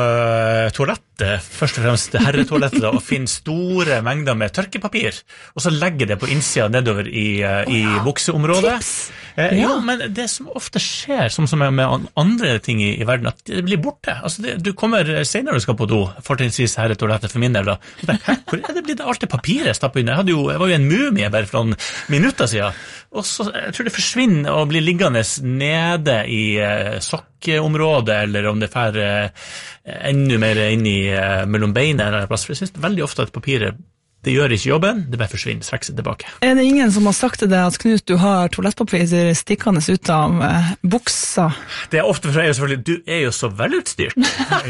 uh, toalettet, først og fremst herretoalettet, og finne store mengder med tørkepapir, og så legge det på innsida nedover i, uh, i oh, ja. bukseområdet. Tips! Eh, ja. Jo, men det som ofte skjer, som som er med andre ting i, i verden, at det blir borte. Altså, det, du kommer senere du skal på do, fortrinnsvis her et toalett for min del da. Så bare, hæ, hvor er det blitt alltid papiret stappet inn? Jeg, hadde jo, jeg var jo en mumie bare for noen minutter siden. Og så, jeg tror det forsvinner og blir liggende nede i eh, sokkeområdet, eller om det fer eh, enda mer inn i eh, mellom beina eller plass. For jeg synes veldig ofte at papiret det gjør ikke jobben, det bare forsvinner, trekker seg tilbake. Er det ingen som har sagt til deg at Knut, du har toalettpapir stikkende ut av eh, buksa? Det er ofte for jeg er jo selvfølgelig, du er jo så velutstyrt.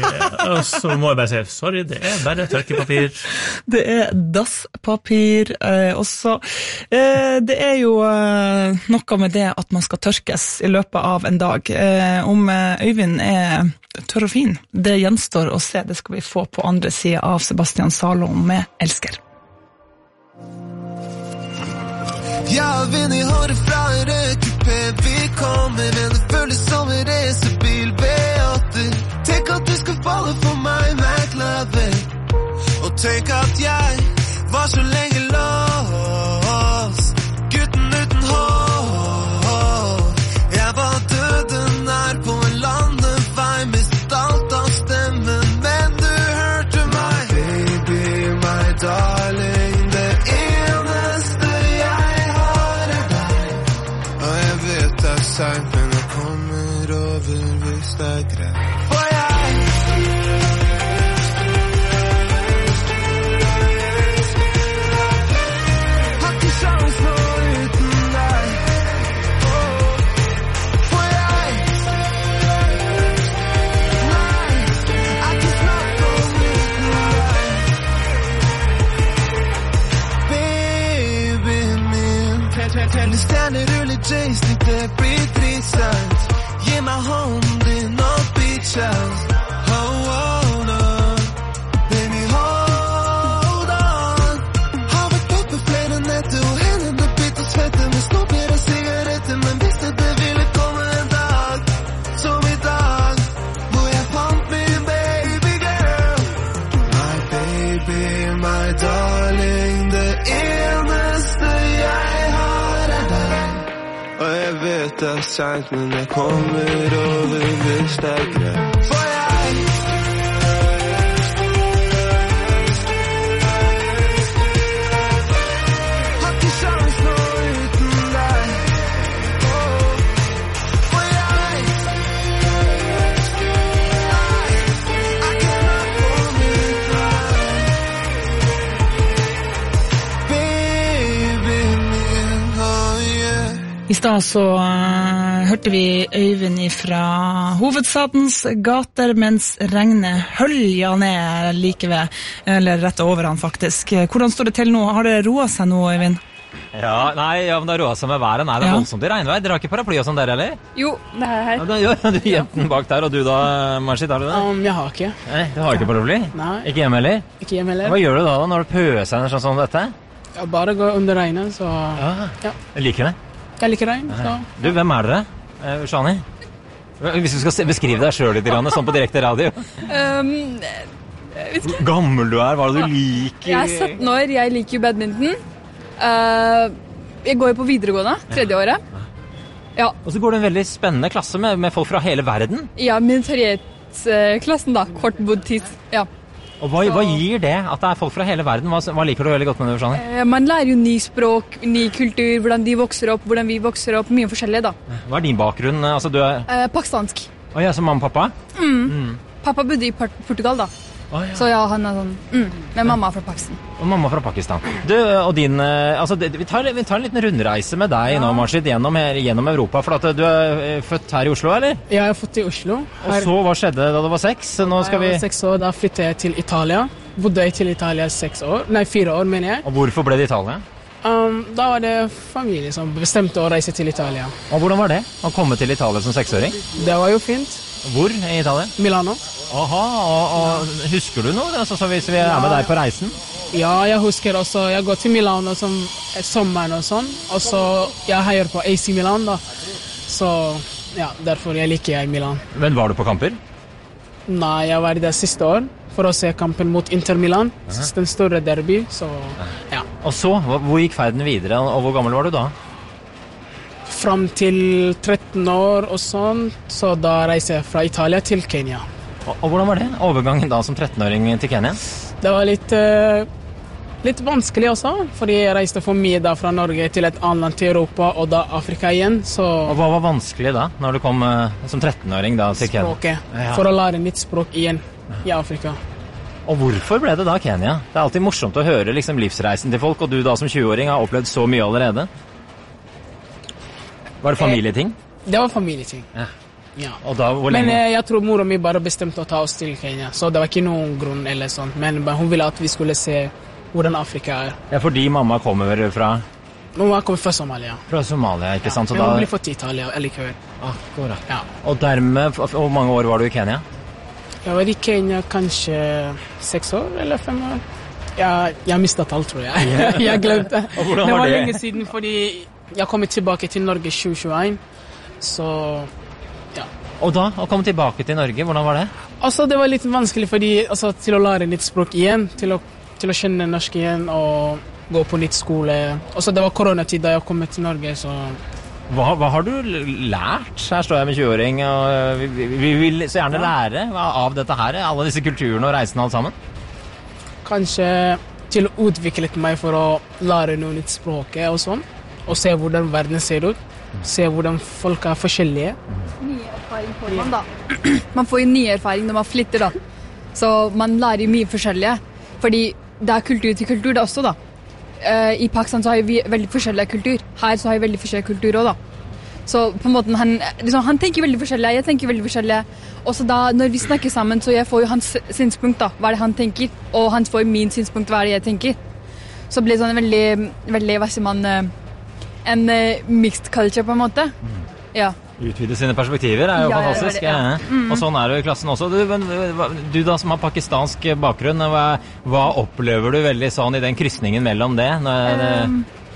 Og så må jeg bare si, sorry, det er bare tørkepapir. Det er dasspapir eh, også. Eh, det er jo eh, noe med det at man skal tørkes i løpet av en dag. Eh, om eh, Øyvind er tørr og fin, det gjenstår å se, det skal vi få på andre siden av Sebastian Salom med Elsker. Jeg har vind i håret fra en rødkupé. Vi kommer, men det føles som en racerbil B åtte. Tenk at du skal falle for meg, McLaren. Og tenk at jeg var så lenge låst. Gutten uten hår. Jeg var døden nær på en landevei, mistet alt av stemmen, men du hørte meg. Baby, my darling, det eneste jeg har er deg. Og jeg vet det er sent, men jeg kommer over hvis det er greit. For jeg har ikke sjans nå uten deg. For jeg nei, jeg kan snakke om uten deg. Baby min, telle stjerner ruller J-stick, det blir dritsant. Gi meg hånden din og beach house. Oh, oh, no. Baby, hold on. Har vært oppe flere netter, og hendene bitt og svette med snopper og sigaretter, men visste det ville komme en dag, som i dag, hvor jeg fant min baby girl. My baby, my darling, det eneste jeg har er deg. Og jeg vet det er sent, men jeg kommer over hvis det er greit. For jeg har ikke sjans nå uten deg. For jeg nei, jeg kan snakke om uten deg. Baby min, oh yeah. I stad så uh, hørte vi Øyvind fra hovedstadens gater, mens regnet hølja ned like ved, eller rett over han faktisk. Hvordan står det til nå? Har det roet seg nå, Øyvind? Ja, nei, ja, men det har roet seg med været. Nei, det er Ja. voldsomt i regnvær. Dere har ikke paraply og sånn der, eller? Jo, det er her. Ja, da- ja, du gjemte den bak der, og du da, Margit, har du det? Um, jeg har ikke. Nei, du har ikke paraply? Nei. Ikke hjemme heller? Ikke hjemme heller. Hva gjør du da, da når det pøser sånn som dette? Jeg bare går under regnet, så Ja. ja. Jeg liker det. Jeg liker regn, så Du, hvem er dere? Eh, Shani? Hvis du skal se- beskrive deg selv litt, grann, sånn på direkte radio. um, jeg vet ikke. Hvor gammel du er, hva er det du liker? Jeg er sytten år, jeg liker jo badminton. Uh, jeg går jo på videregående, tredje året. Ja, Og så går det en veldig spennende klasse med, med folk fra hele verden. ja militærklassen da, kort buddhist. Ja. Og hva, hva gir det at det er folk fra hele verden? Hva, hva liker du veldig godt med det, Shani? Eh, Man lærer jo ny språk, ny kultur, hvordan de vokser opp, hvordan vi vokser opp, mye forskjellig da. Hva er din bakgrunn? Altså, du er... Eh, pakistansk. Å ja, som mamma og pappa? Mm. Mm. Pappa bodde i Port- Portugal da. Å, ja. Så ja, han er sånn, mm. Men mamma er fra Pakistan. Og mamma fra Pakistan. Du, og din... eh, Altså, det, vi, tar, vi tar en liten rundreise med deg nå, Margit, gjennom, her- gjennom Europa. For at du er eh, født her i Oslo, eller? Jeg er født i Oslo. Og så, hva skjedde da du var seks? Nå skal vi... Jeg var seks år, da flyttet jeg til Italia. Bodde jeg til Italia seks år, nei fire år mener jeg. Og hvorfor ble det Italia? Um, da var det familie som bestemte å reise til Italia. Og hvordan var det å komme til Italia som seksåring? Det var jo fint. Hvor i Italia? Milano. Aha, og, og husker du noe, altså, så hvis vi er med deg på reisen? Ja, jeg husker også, jeg går til Milano som er sommeren og sånn, og så jeg heier på A C Milan da. Så ja, derfor jeg liker jeg Milan. Men var du på kamper? Nei, jeg var der siste år for å se kampen mot Inter Milan, den store derby, så ja. Og så, hva- hvor gikk ferden videre, og hvor gammel var du da? Fram til tretten år og sånn, så da reiser jeg fra Italia til Kenya. Og, og hvordan var det? Overgangen da som trettenåring til Kenya? Det var litt, eh, litt vanskelig også, fordi jeg reiste for mye da fra Norge til et annet land til Europa, og da Afrika igjen, så... Og hva var vanskelig da, når du kom eh, som trettenåring da til Kenya? Språket, Ja. for å lære nytt språk igjen i Afrika. Og hvorfor ble det da Kenya? Det er alltid morsomt å høre liksom, livsreisen til folk, og du da som tjueåring har opplevd så mye allerede. Var det familieting? Det var familieting. Ja. Ja. Og da, hvor Men lenge? eh, jeg tror mor og mi bare bestemte å ta oss til Kenya, så det var ikke noen grunn eller sånt, men bare hun ville at vi skulle se hvordan Afrika er. Ja, fordi mamma kommer fra, Mamma kommer fra Somalia. fra Somalia, ikke sant? Så Men hun da, ble født i Italia allikevel. akkurat. Ja. Og dermed, f- hvor mange år var du i Kenya? Jeg var i Kenya kanskje seks år eller fem år. Jeg, jeg mistet alt, tror jeg. jeg glemte. Og hvordan det var var det? lenge siden, fordi jeg kom tilbake til Norge i tjue tjueen, så ja. Og da, å komme tilbake til Norge, hvordan var det? Altså, det var litt vanskelig fordi, altså, til å lære nytt språk igjen, til å, til å kjenne norsk igjen og gå på nytt skole. Altså, det var koronatid da jeg kom til Norge, så... Hva, hva har du l- lært? Her står jeg med tjueåring, og øh, vi, vi, vi vil så gjerne lære hva- av dette her, alle disse kulturene og reisene alt sammen. Kanskje til å utvikle meg for å lære noe nytt språk og sånn, og se hvordan verden ser ut, se hvordan folk er forskjellige. Nye erfaring får man da. Man får jo ny erfaring når man flytter da. Så man lærer jo mye forskjellige. Fordi det er kultur til kultur det også da. Eh, I Pakistan så har vi veldig forskjellig kultur. Her så har vi veldig forskjellig kultur også da. Så på en måte han, liksom, han tenker veldig forskjellig, jeg tenker veldig forskjellig. Og så da, når vi snakker sammen, så jeg får jo hans synspunkt da, hva er det han tenker, og han får min synspunkt, hva er det jeg tenker. Så blir det sånn veldig, veldig, hva sier man, eh, en eh, mixed culture på en måte. Ja. Utvide sine perspektiver er jo Ja, ja, fantastisk. ja, ja. Ja. Mm. Og sånn er det jo i klassen også. Du, men, hva- du da som har pakistansk bakgrunn, hva, hva opplever du veldig sånn i den krysningen mellom det? Når, det Um,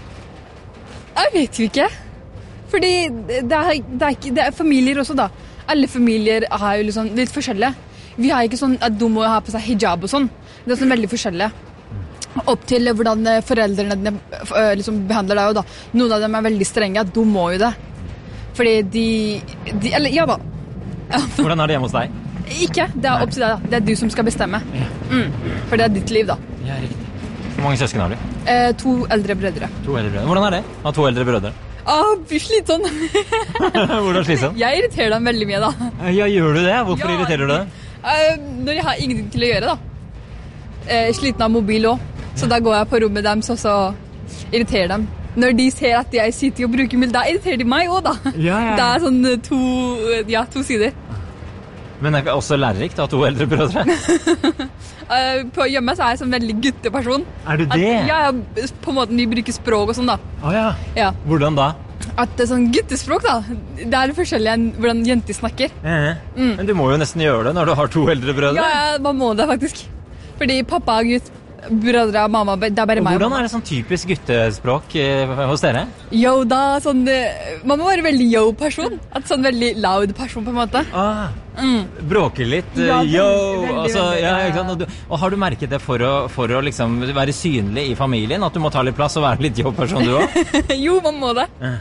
jeg vet jo ikke. Fordi det er, det, er ikke, det er familier også da. Alle familier er jo liksom litt forskjellige. Vi har ikke sånn at du må ha på seg hijab og sånn. Det er sånn veldig forskjellige. Opp til hvordan foreldrene dine, eh, liksom behandler deg jo da. Noen av dem er veldig strenge, at du må jo det. Fordi de, de eller ja da. hvordan er det hjemme hos deg? Ikke, det er opp til deg da. Det er du som skal bestemme. Mm. For det er ditt liv da. Ja, riktig. Hvor mange søsken har du? Eh, to eldre brødre. To eldre brødre. Hvordan er det? Å ha to eldre brødre. Ah, slitsom. Hvordan slitsom? Jeg irriterer dem veldig mye da. Ja, gjør du det? Hvorfor Ja, irriterer du deg? Eh, når jeg har ingenting til å gjøre da. Eh, sliten av mobil også. Så da går jeg på rommet deres og så irriterer dem. når de ser at jeg sitter og bruker mild, da irriterer de meg også da. Ja, ja, ja. Det er sånn to, ja, to sider. Men er det også lærerikt å ha to eldre brødre? Uh, på hjemme så er jeg sånn veldig gutteperson. Er du det? At, ja, ja, på en måte vi bruker språk og sånn da. Åja, Ja. hvordan da? At det er sånn guttespråk da, det er forskjellig enn hvordan jenter snakker. Eh. Mm. Men du må jo nesten gjøre det når du har to eldre brødre. Ja, ja, man må det faktisk. Fordi pappa og gutt, brødre og mamma, det er bare Og meg. hvordan er det sånn typisk guttespråk eh, hos dere? Yo, da, sånn, eh, man må være veldig yo-person. At sånn veldig loud person på en måte. Ah, Mm. Bråker litt, eh, Ja, yo, veldig, og, så, veldig, ja, ja, ikke sant? Og, du, og har du merket det for å, for å liksom være synlig i familien? At du må ta litt plass og være litt yo-person du også? Jo, man må det. Eh.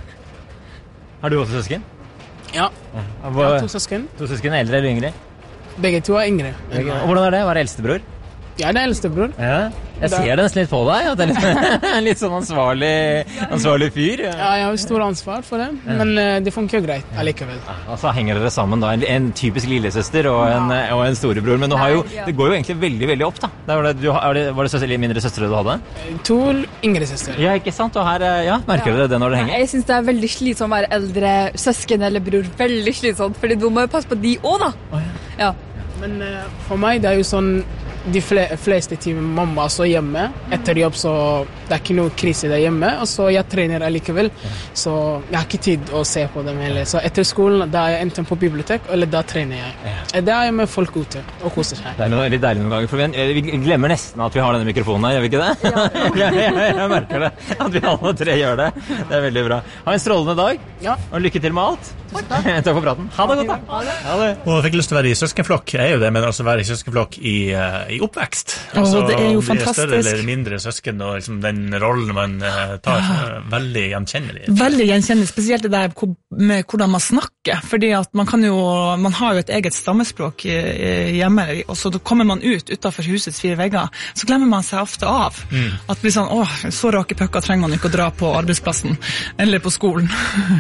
Har du også søsken? Ja, Ja, jeg har to søsken. To søsken, eldre eller yngre? Begge to er yngre. Og hvordan er det å være eldstebror? Jeg er den eldste bror. Ja. Jeg ser det nesten litt på deg, at det er litt, litt sånn ansvarlig, ansvarlig fyr. Ja, jeg har stor ansvar for det, men eh, det funker greit allikevel. Og så henger dere sammen da, en, en typisk lillesøster og en, og en storebror, men nå har jo, det går jo egentlig veldig, veldig opp da. Det var det, du, har- det, var det søster, eller mindre søstre du hadde? To yngre søstre. Ja, ikke sant? Og her, eh, ja, merker dere det når det henger? Jeg synes det er veldig slitsomt å være eldre søsken eller bror. Veldig slitsomt, fordi du må jo passe på de også da. Ja. Men eh, for meg det er jo sånn de fle fleste timer mamma så hjemme etter jobb, så det er ikke noe krise der hjemme, og så jeg trener allikevel, så jeg har ikke tid å se på dem heller. Så etter skolen, da er jeg enten på bibliotek, eller da trener jeg. Da er jeg med folk ute og koser seg. Det er noe, litt deilig noen ganger, for vi, vi glemmer nesten at vi har denne mikrofonen her, gjør vi ikke det? Ja, jeg, jeg, jeg merker det, at vi alle tre gjør det. Det er veldig bra. Ha en strålende dag, ja. Og lykke til med alt. Takk for praten. Ha det godt da. Ha det. Og jeg fikk lyst til å være i søskenflokk. Jeg er jo det, men altså være i søskenflokk i, uh, i oppvekst. Altså, Åh, det er jo de fantastisk. større eller mindre søsken, og liksom den rollen man uh, tar, uh, veldig gjenkjennelig. Veldig gjenkjennelig, spesielt det der hvor- med hvordan man snakker, fordi at man kan jo, man har jo et eget stammespråk eh, hjemme, og så kommer man ut utenfor husets fire vegger, så glemmer man seg ofte av. Mm. At det blir sånn, åh, så rake pøkker trenger man ikke å dra på arbeidsplassen, eller på skolen.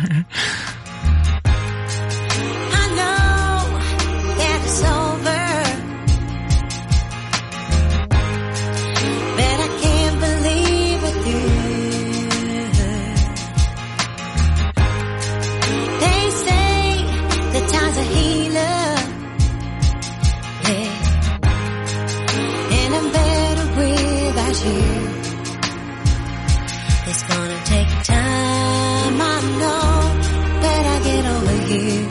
I know that it's over, but I can't believe it through. They say that time's a healer, yeah, and I'm better without you. It's gonna take time, I know, but I get over you.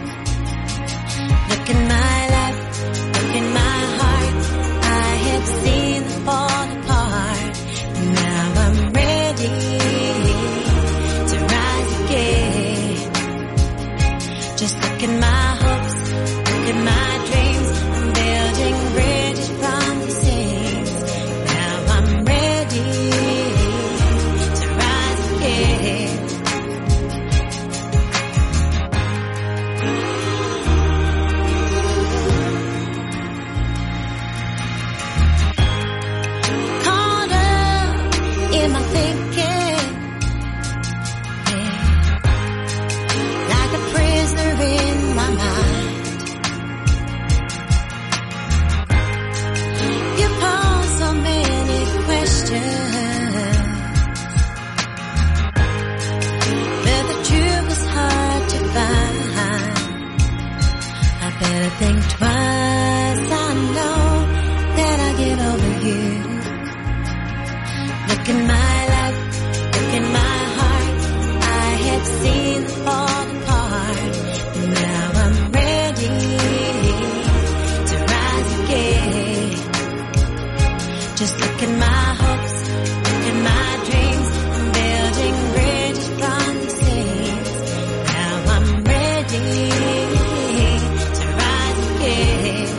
Look in my life, look in my heart, I had seen them fall apart. Now I'm ready to rise again. Just look at my hopes, look at my dreams, I'm building bridges from the seams. Now I'm ready to rise again. Caught up in my thinking, yeah, like a prisoner in my mind. You pose so many questions, but the truth is hard to find. I better think twice, I know that I get over you. Look in my life, look in my heart, I had seen them fall apart. Now I'm ready to rise again. Just look at my hopes, look at my dreams, I'm building bridges from the seams. Now I'm ready to rise again.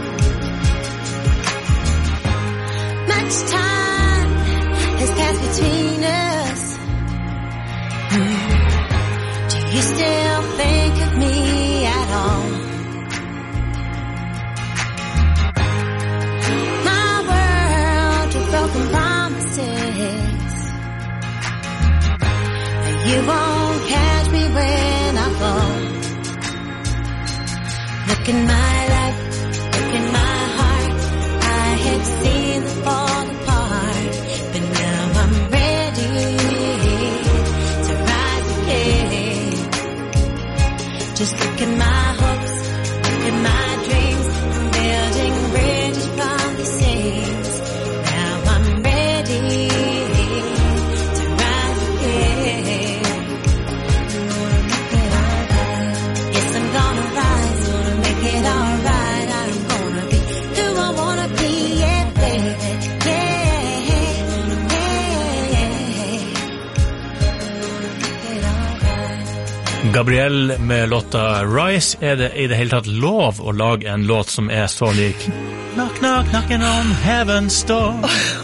Much time has passed between us. Hmm. Do you still think of me at all? My world of broken promises, you won't catch me when I fall. Look in my life, look in my heart, I had seen them fall apart, but now I'm ready Gabrielle med låta Rise. Er det i det hele tatt lov å lage en låt som er så lik Knock, knock, knocking on heaven's door?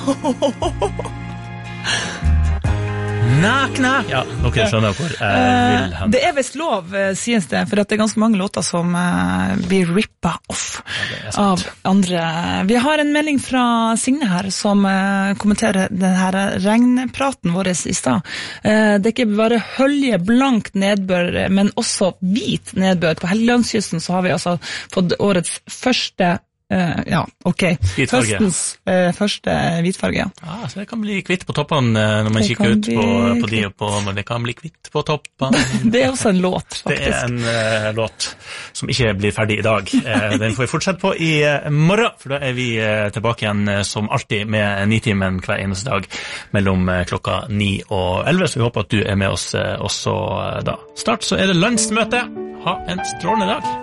Knock, knock. Ja, dere skjønner hvor jeg vil hen. Det er vist lov, sies det, for at det er ganske mange låter som uh, blir rippet off ja, av andre. Vi har en melding fra Signe her, som uh, kommenterer den her regnpraten vår i stad. Uh, det er ikke bare hølje blankt nedbør, men også hvit nedbør. På Helgelandskysten så har vi altså fått årets første Uh, ja, ok. Hvitfarge. Høstens uh, første hvitfarge, ja. Ja, så det kan bli kvitt på toppen uh, når man det kikker ut på, på de og på, men det kan bli kvitt på toppen. Det er også en låt, faktisk. Det er en uh, låt som ikke blir ferdig i dag. Uh, den får vi fortsette på i uh, morgen, for da er vi uh, tilbake igjen uh, som alltid med Nitimen hver eneste dag mellom uh, klokka ni og elleve, så vi håper at du er med oss uh, også uh, da. Start så er det landsmøte. Ha en strålende dag.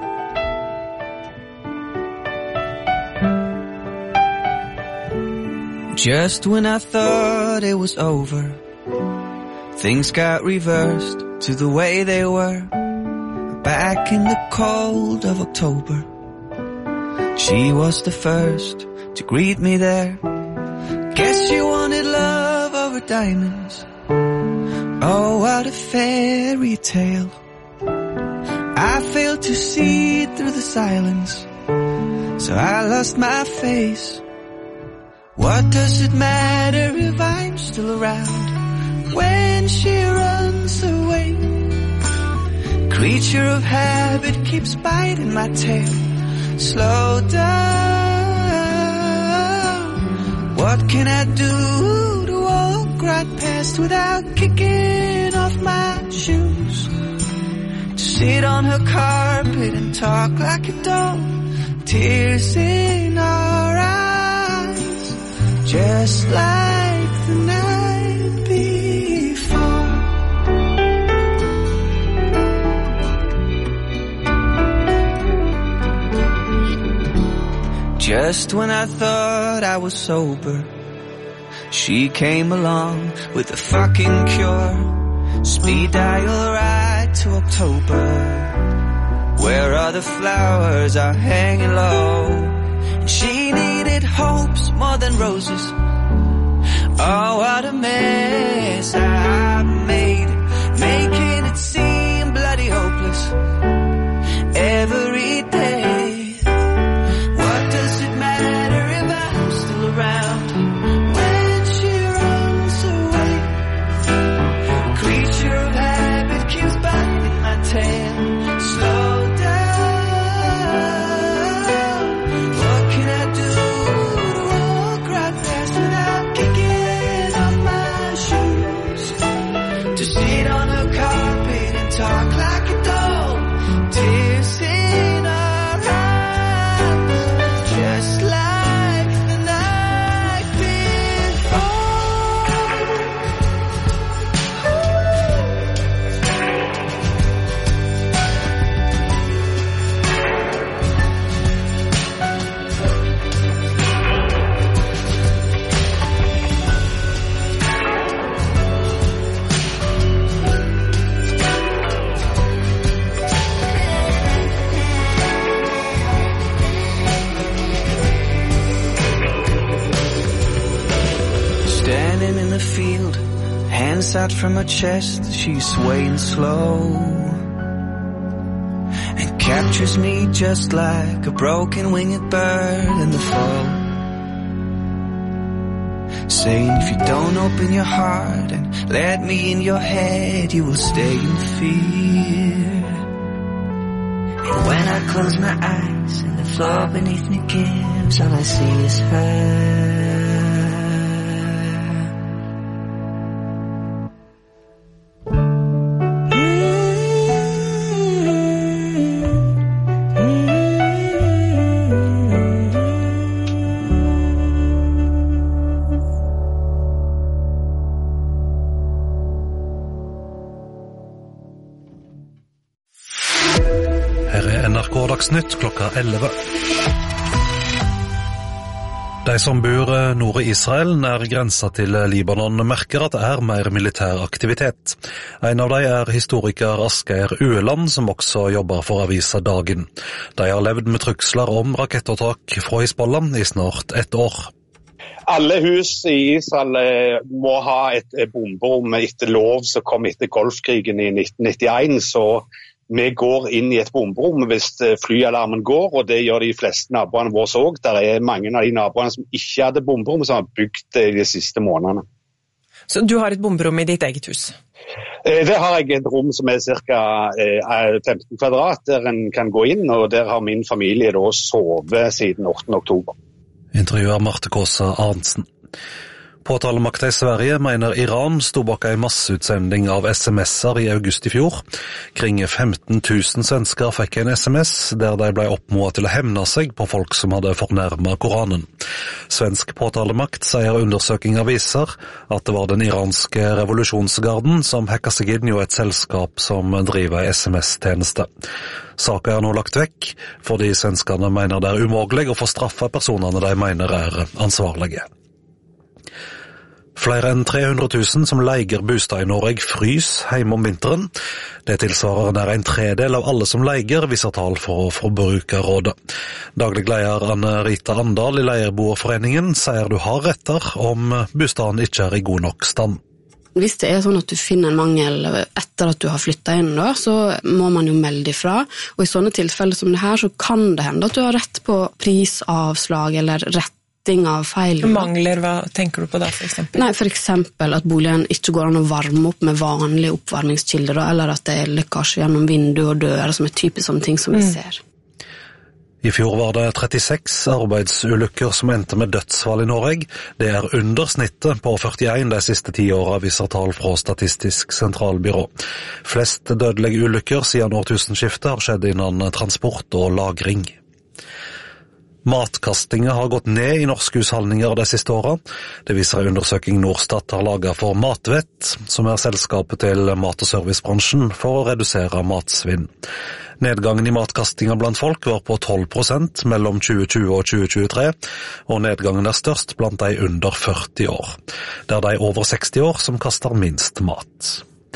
Just when I thought it was over, things got reversed to the way they were. Back in the cold of October, she was the first to greet me there. Guess she wanted love over diamonds. Oh, what a fairy tale. I failed to see through the silence, so I lost my face. What does it matter if I'm still around when she runs away? Creature of habit keeps biting my tail. Slow down. What can I do to walk right past without kicking off my shoes? To sit on her carpet and talk like a dog, tears in our eyes. Just like the night before. Just when I thought I was sober, she came along with a fucking cure. Speed dial right to October, where all the flowers are hanging low. She needed hopes more than roses. Oh, what a mess I made, making it seem bloody hopeless every day. What does it matter if I'm still around when she runs away? Creature of habit keeps biting my tail. Slow down. Talk like a doll, tears in our eyes, just like the night field, hands out from her chest, she's swaying slow and captures me just like a broken winged bird in the fall, saying if you don't open your heart and let me in your head, you will stay in fear. And when I close my eyes and the floor beneath me gives, all I see is her. Dagsnytt klokka elleve. De som bor nord i Israel, nær grensa til Libanon, merker at det er mer militær aktivitet. En av dem er historiker Asgeir Ueland, som også jobber for avisa Dagen. De har levd med truksler om rakettåtak fra Hizbollah i snart ett år. Alle hus i Israel må ha et bomberom etter lov som kom etter Golfkrigen i nitten nittien, så vi går inn i et bomberom hvis flyalarmen går, og det gjør de fleste naboene våre også. Det er mange av de naboene som ikke hadde bomberom, som har bygd det de siste månedene. Så du har et bomberom i ditt eget hus? Der har jeg et rom som er ca. femten kvadrat, der en kan gå inn, og der har min familie da sovet siden åttende oktober. Intervjuer Marte Kåsa Arntzen. Påtalemakta i Sverige mener Iran stod bak en masseutsending av sms'er i august i fjor. Kring femten tusen svensker fikk en sms der de ble oppmodet til å hemne seg på folk som hadde fornærmet Koranen. Svensk påtalemakt sier undersøkelser viser at det var den iranske revolusjonsgarden som hacka seg inn i et selskap som driver sms-tjeneste. Saken er nå lagt vekk, fordi svenskene mener det er umulig å få straffa personene de mener er ansvarlige. Flere enn tre hundre tusen som leier bostad i Norge frys hjemme om vinteren. Det tilsvarer nær en tredel av alle som leier, viser tall fra Forbrukerrådet. Daglig leder Anne-Rita Andal i Leierboerforeningen sier du har retter om bostaden ikke er i god nok stand. Hvis det er sånn at du finner en mangel etter at du har flyttet inn, da, så må man jo melde ifra. Og i sånne tilfeller som det her, så kan det hende at du har rett på prisavslag eller rett av feil. Mangler, hva tenker du på da, for eksempel? Nei, for eksempel at boligen ikke går an å varme opp med vanlige oppvarmingskilder, eller at det er lekkasje gjennom vindu og dører, som er typisk sånne ting som vi ser. I fjor var det trettiseks arbeidsulykker som endte med dødsfall i Norge. Det er under snittet på førtien de siste ti årene, viser tall fra Statistisk sentralbyrå. Flest dødelige ulykker siden årtusenskiftet har skjedd innen transport og lagring. Matkastinga har gått ned i norske husholdninger de siste årene. Det viser en undersøking Norstat har laget for Matvett, som er selskapet til mat- og servicebransjen, for å redusere matsvinn. Nedgangen i matkastinga blant folk var på tolv prosent mellom tjue tjue og tjue tjuetre, og nedgangen er størst blant de under førti år. Det er de over seksti år som kaster minst mat.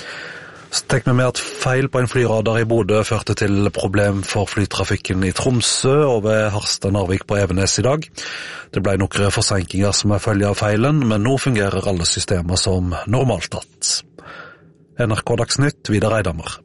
Så tenk med at feil på en flyradar i Bodø førte til problem for flytrafikken i Tromsø og ved Harstad Narvik på Evenes i dag. Det ble noen forsinkinger som er følge av feilen, men nå fungerer alle systemer som normalt att. N R K Dagsnytt, Vidar Eidhammer.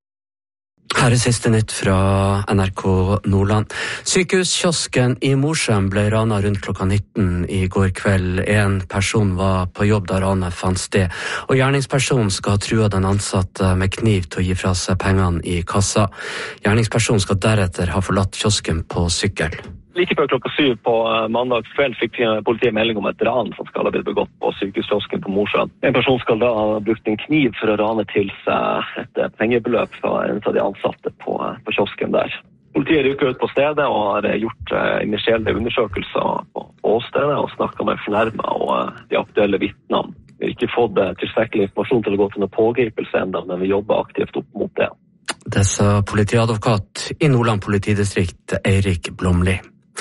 Her er siste nytt fra N R K Nordland. Sykehuskiosken i Mosjøen ble ranet rundt klokka nitten i går kveld. En person var på jobb da ranet fant sted, og gjerningspersonen skal ha trua den ansatte med kniv til å gi fra seg pengene i kassa. Gjerningspersonen skal deretter ha forlatt kiosken på sykkel. Like før klokka syv på mandags kveld fikk politiet melding om et ran som skal ha blitt begått på sykehuskiosken på Mosjøen. En person skal da ha brukt en kniv for å rane til seg et pengebeløp fra en av de ansatte på, på kiosken der. Politiet rykker ut på stedet og har gjort initielle undersøkelser på åstedet og snakket med fornærmet og de aktuelle vittnene. Vi har ikke fått tilstrekkelig informasjon til å gå til noen pågripelse enda, men vi jobber aktivt opp mot det. Det sa politiadvokat i Nordland politidistrikt, Eirik Blomli.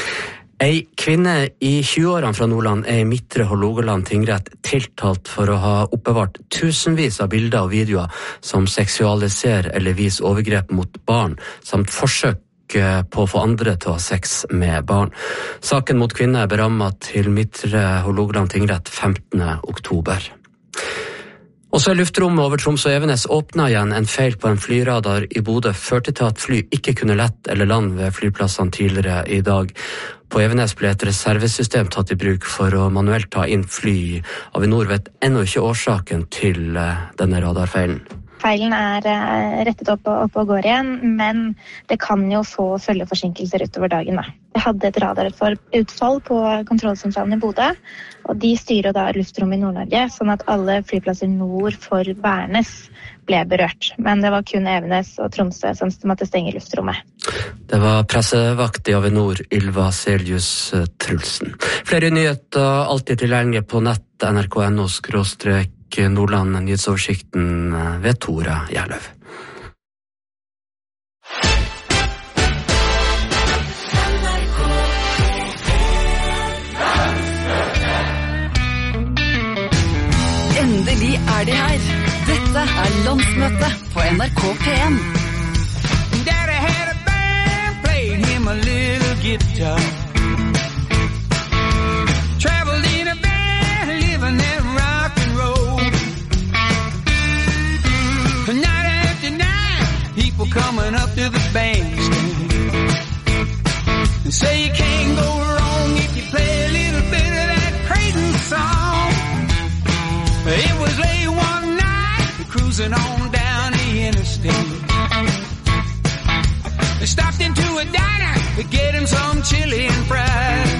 Ei kvinne i tjueårene fra Nordland er i Midtre Hålogaland tingrett tiltalt for å ha oppbevart tusenvis av bilder og videoer som seksualiserer eller viser overgrep mot barn, samt forsøk på å få andre til å ha sex med barn. Saken mot kvinne er berammet til Midtre Hålogaland tingrett femtende oktober. Også i luftrommet over Tromsø og Evenes åpnet igjen en feil på en flyradar i Bodø førte til at fly ikke kunne lette eller lande ved flyplassene tidligere i dag. På Evenes ble et reservesystem tatt i bruk for å manuelt ta inn fly. Avinor vet ennå ikke årsaken til denne radarfeilen. Feilen er rettet opp og, opp og går igjen, men det kan jo få følgeforsinkelser utover dagen. Da. Jeg hadde et radarutfall på kontrollsentralen i Bodø, og de styrer da luftrommet i Nord-Norge, sånn at alle flyplasser nord for Værnes ble berørt. Men det var kun Evenes og Tromsø som måtte stenge luftrommet. Det var pressevakt i Avinor, Ylva Selius Trulsen. Flere nyheter alltid tilgjengelig på nett, N R K N O skråstrek Nordland, nyhetsoversikten ved Tore Gjerløv. ferdig her. Dette er landsmøte på N R K P en. Daddy had a band, played him a little guitar. Traveled in a van, living that rock and roll. Night after night, people coming up to the bandstand. They say you can't go wrong if you play a little bit of that Creighton song. It was late one night, cruising on down the interstate. They stopped into a diner to get him some chili and fries.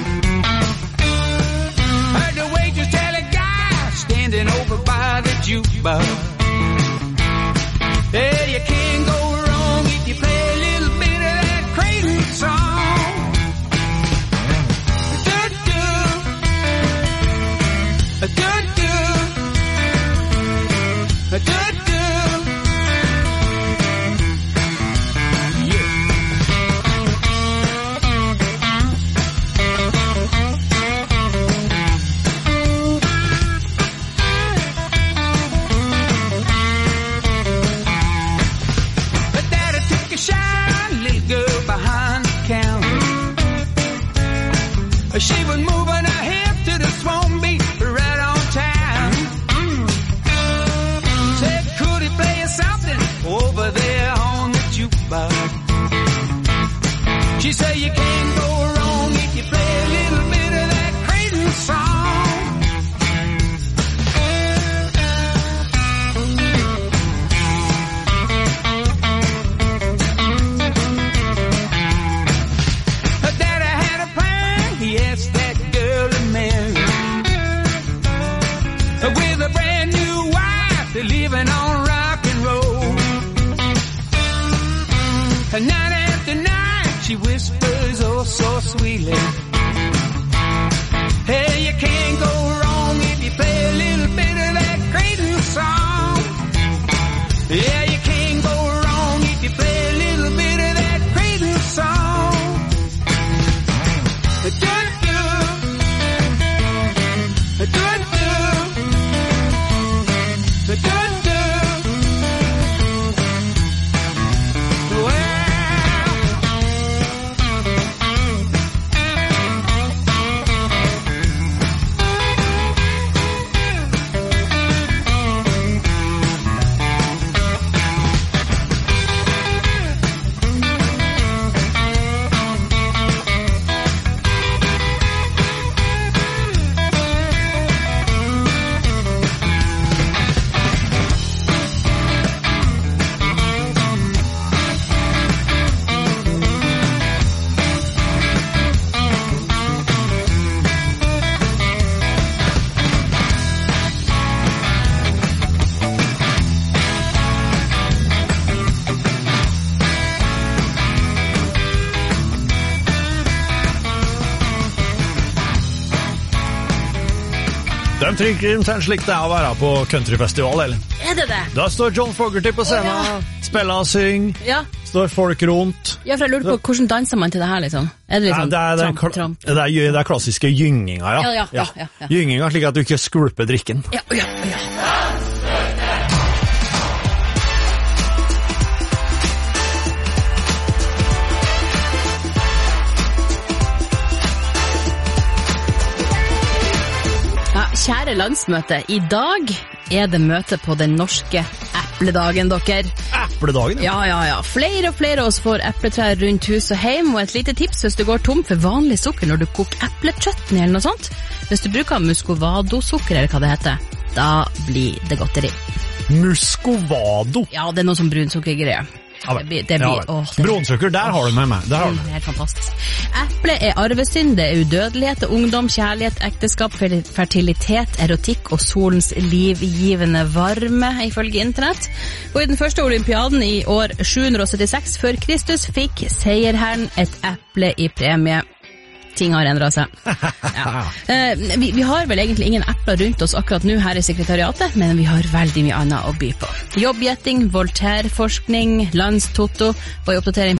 Heard the waitress tell a guy standing over by the jukebox. Yeah, you can't go wrong if you play a little bit of that Creighton song. Do-do, do-do, do-do. She was moving her hip to the swan beat right on time. Said, could he play us something over there on the jukebox? She said, you can't go wrong if you play a little bit of that Creighton song. Her daddy had a plan, he asked that girl to marry. With a brand new wife, they're living on rock and roll. And night after night, she whispers oh so sweetly, hey, you can't go wrong if you play a little bit of that Creighton song. Yeah, you can't go wrong if you play a little bit of that Creighton song. Do-do, do-do, do-do. De trykker inn slik det er å være på countryfestival, eller? Er det det? Da står John Fogerty på scenen, Å, ja. spiller og synger, Ja. står folk rundt. Ja, for jeg lurer på hvordan danser man til det her, liksom? Er det liksom Ja, det, er den, tramp, tramp? det, er, det er klassiske gynginga, ja. Ja, ja, ja, ja, ja. Gynginga slik at du ikke skvulper drikken. Ja, ja, ja. Ja, kjære landsmøte, i dag er det møte på den norske epledagen, dere. Epledagen? Ja, ja, ja. Flere og flere av oss får epletrær rundt hus og hjem, og et lite tips hvis du går tom for vanlig sukker når du koker epletøtten eller noe sånt. Hvis du bruker muscovado-sukker, eller hva det heter, da blir det godteri. Muscovado? Ja, det er noe som brunsukkergreier. Ja, Det blir, det blir, ja, åh, det- Bronsukker, der har du med meg. Der har du Det er helt fantastisk. Eple er arvesynd, det er udødelighet, ungdom, kjærlighet, ekteskap, fer- fertilitet, erotikk og solens livgivende varme, ifølge internett. Og i den første olympiaden i år sju hundre syttiseks før Kristus fikk seierherren et eple i premie. Ting har endret seg. Ja. Eh, vi, vi har vel egentlig ingen epler rundt oss akkurat nå her i sekretariatet, men vi har veldig mye annet å by på. Jobbgjetting, Voltaire-forskning, landstotto og i oppdatering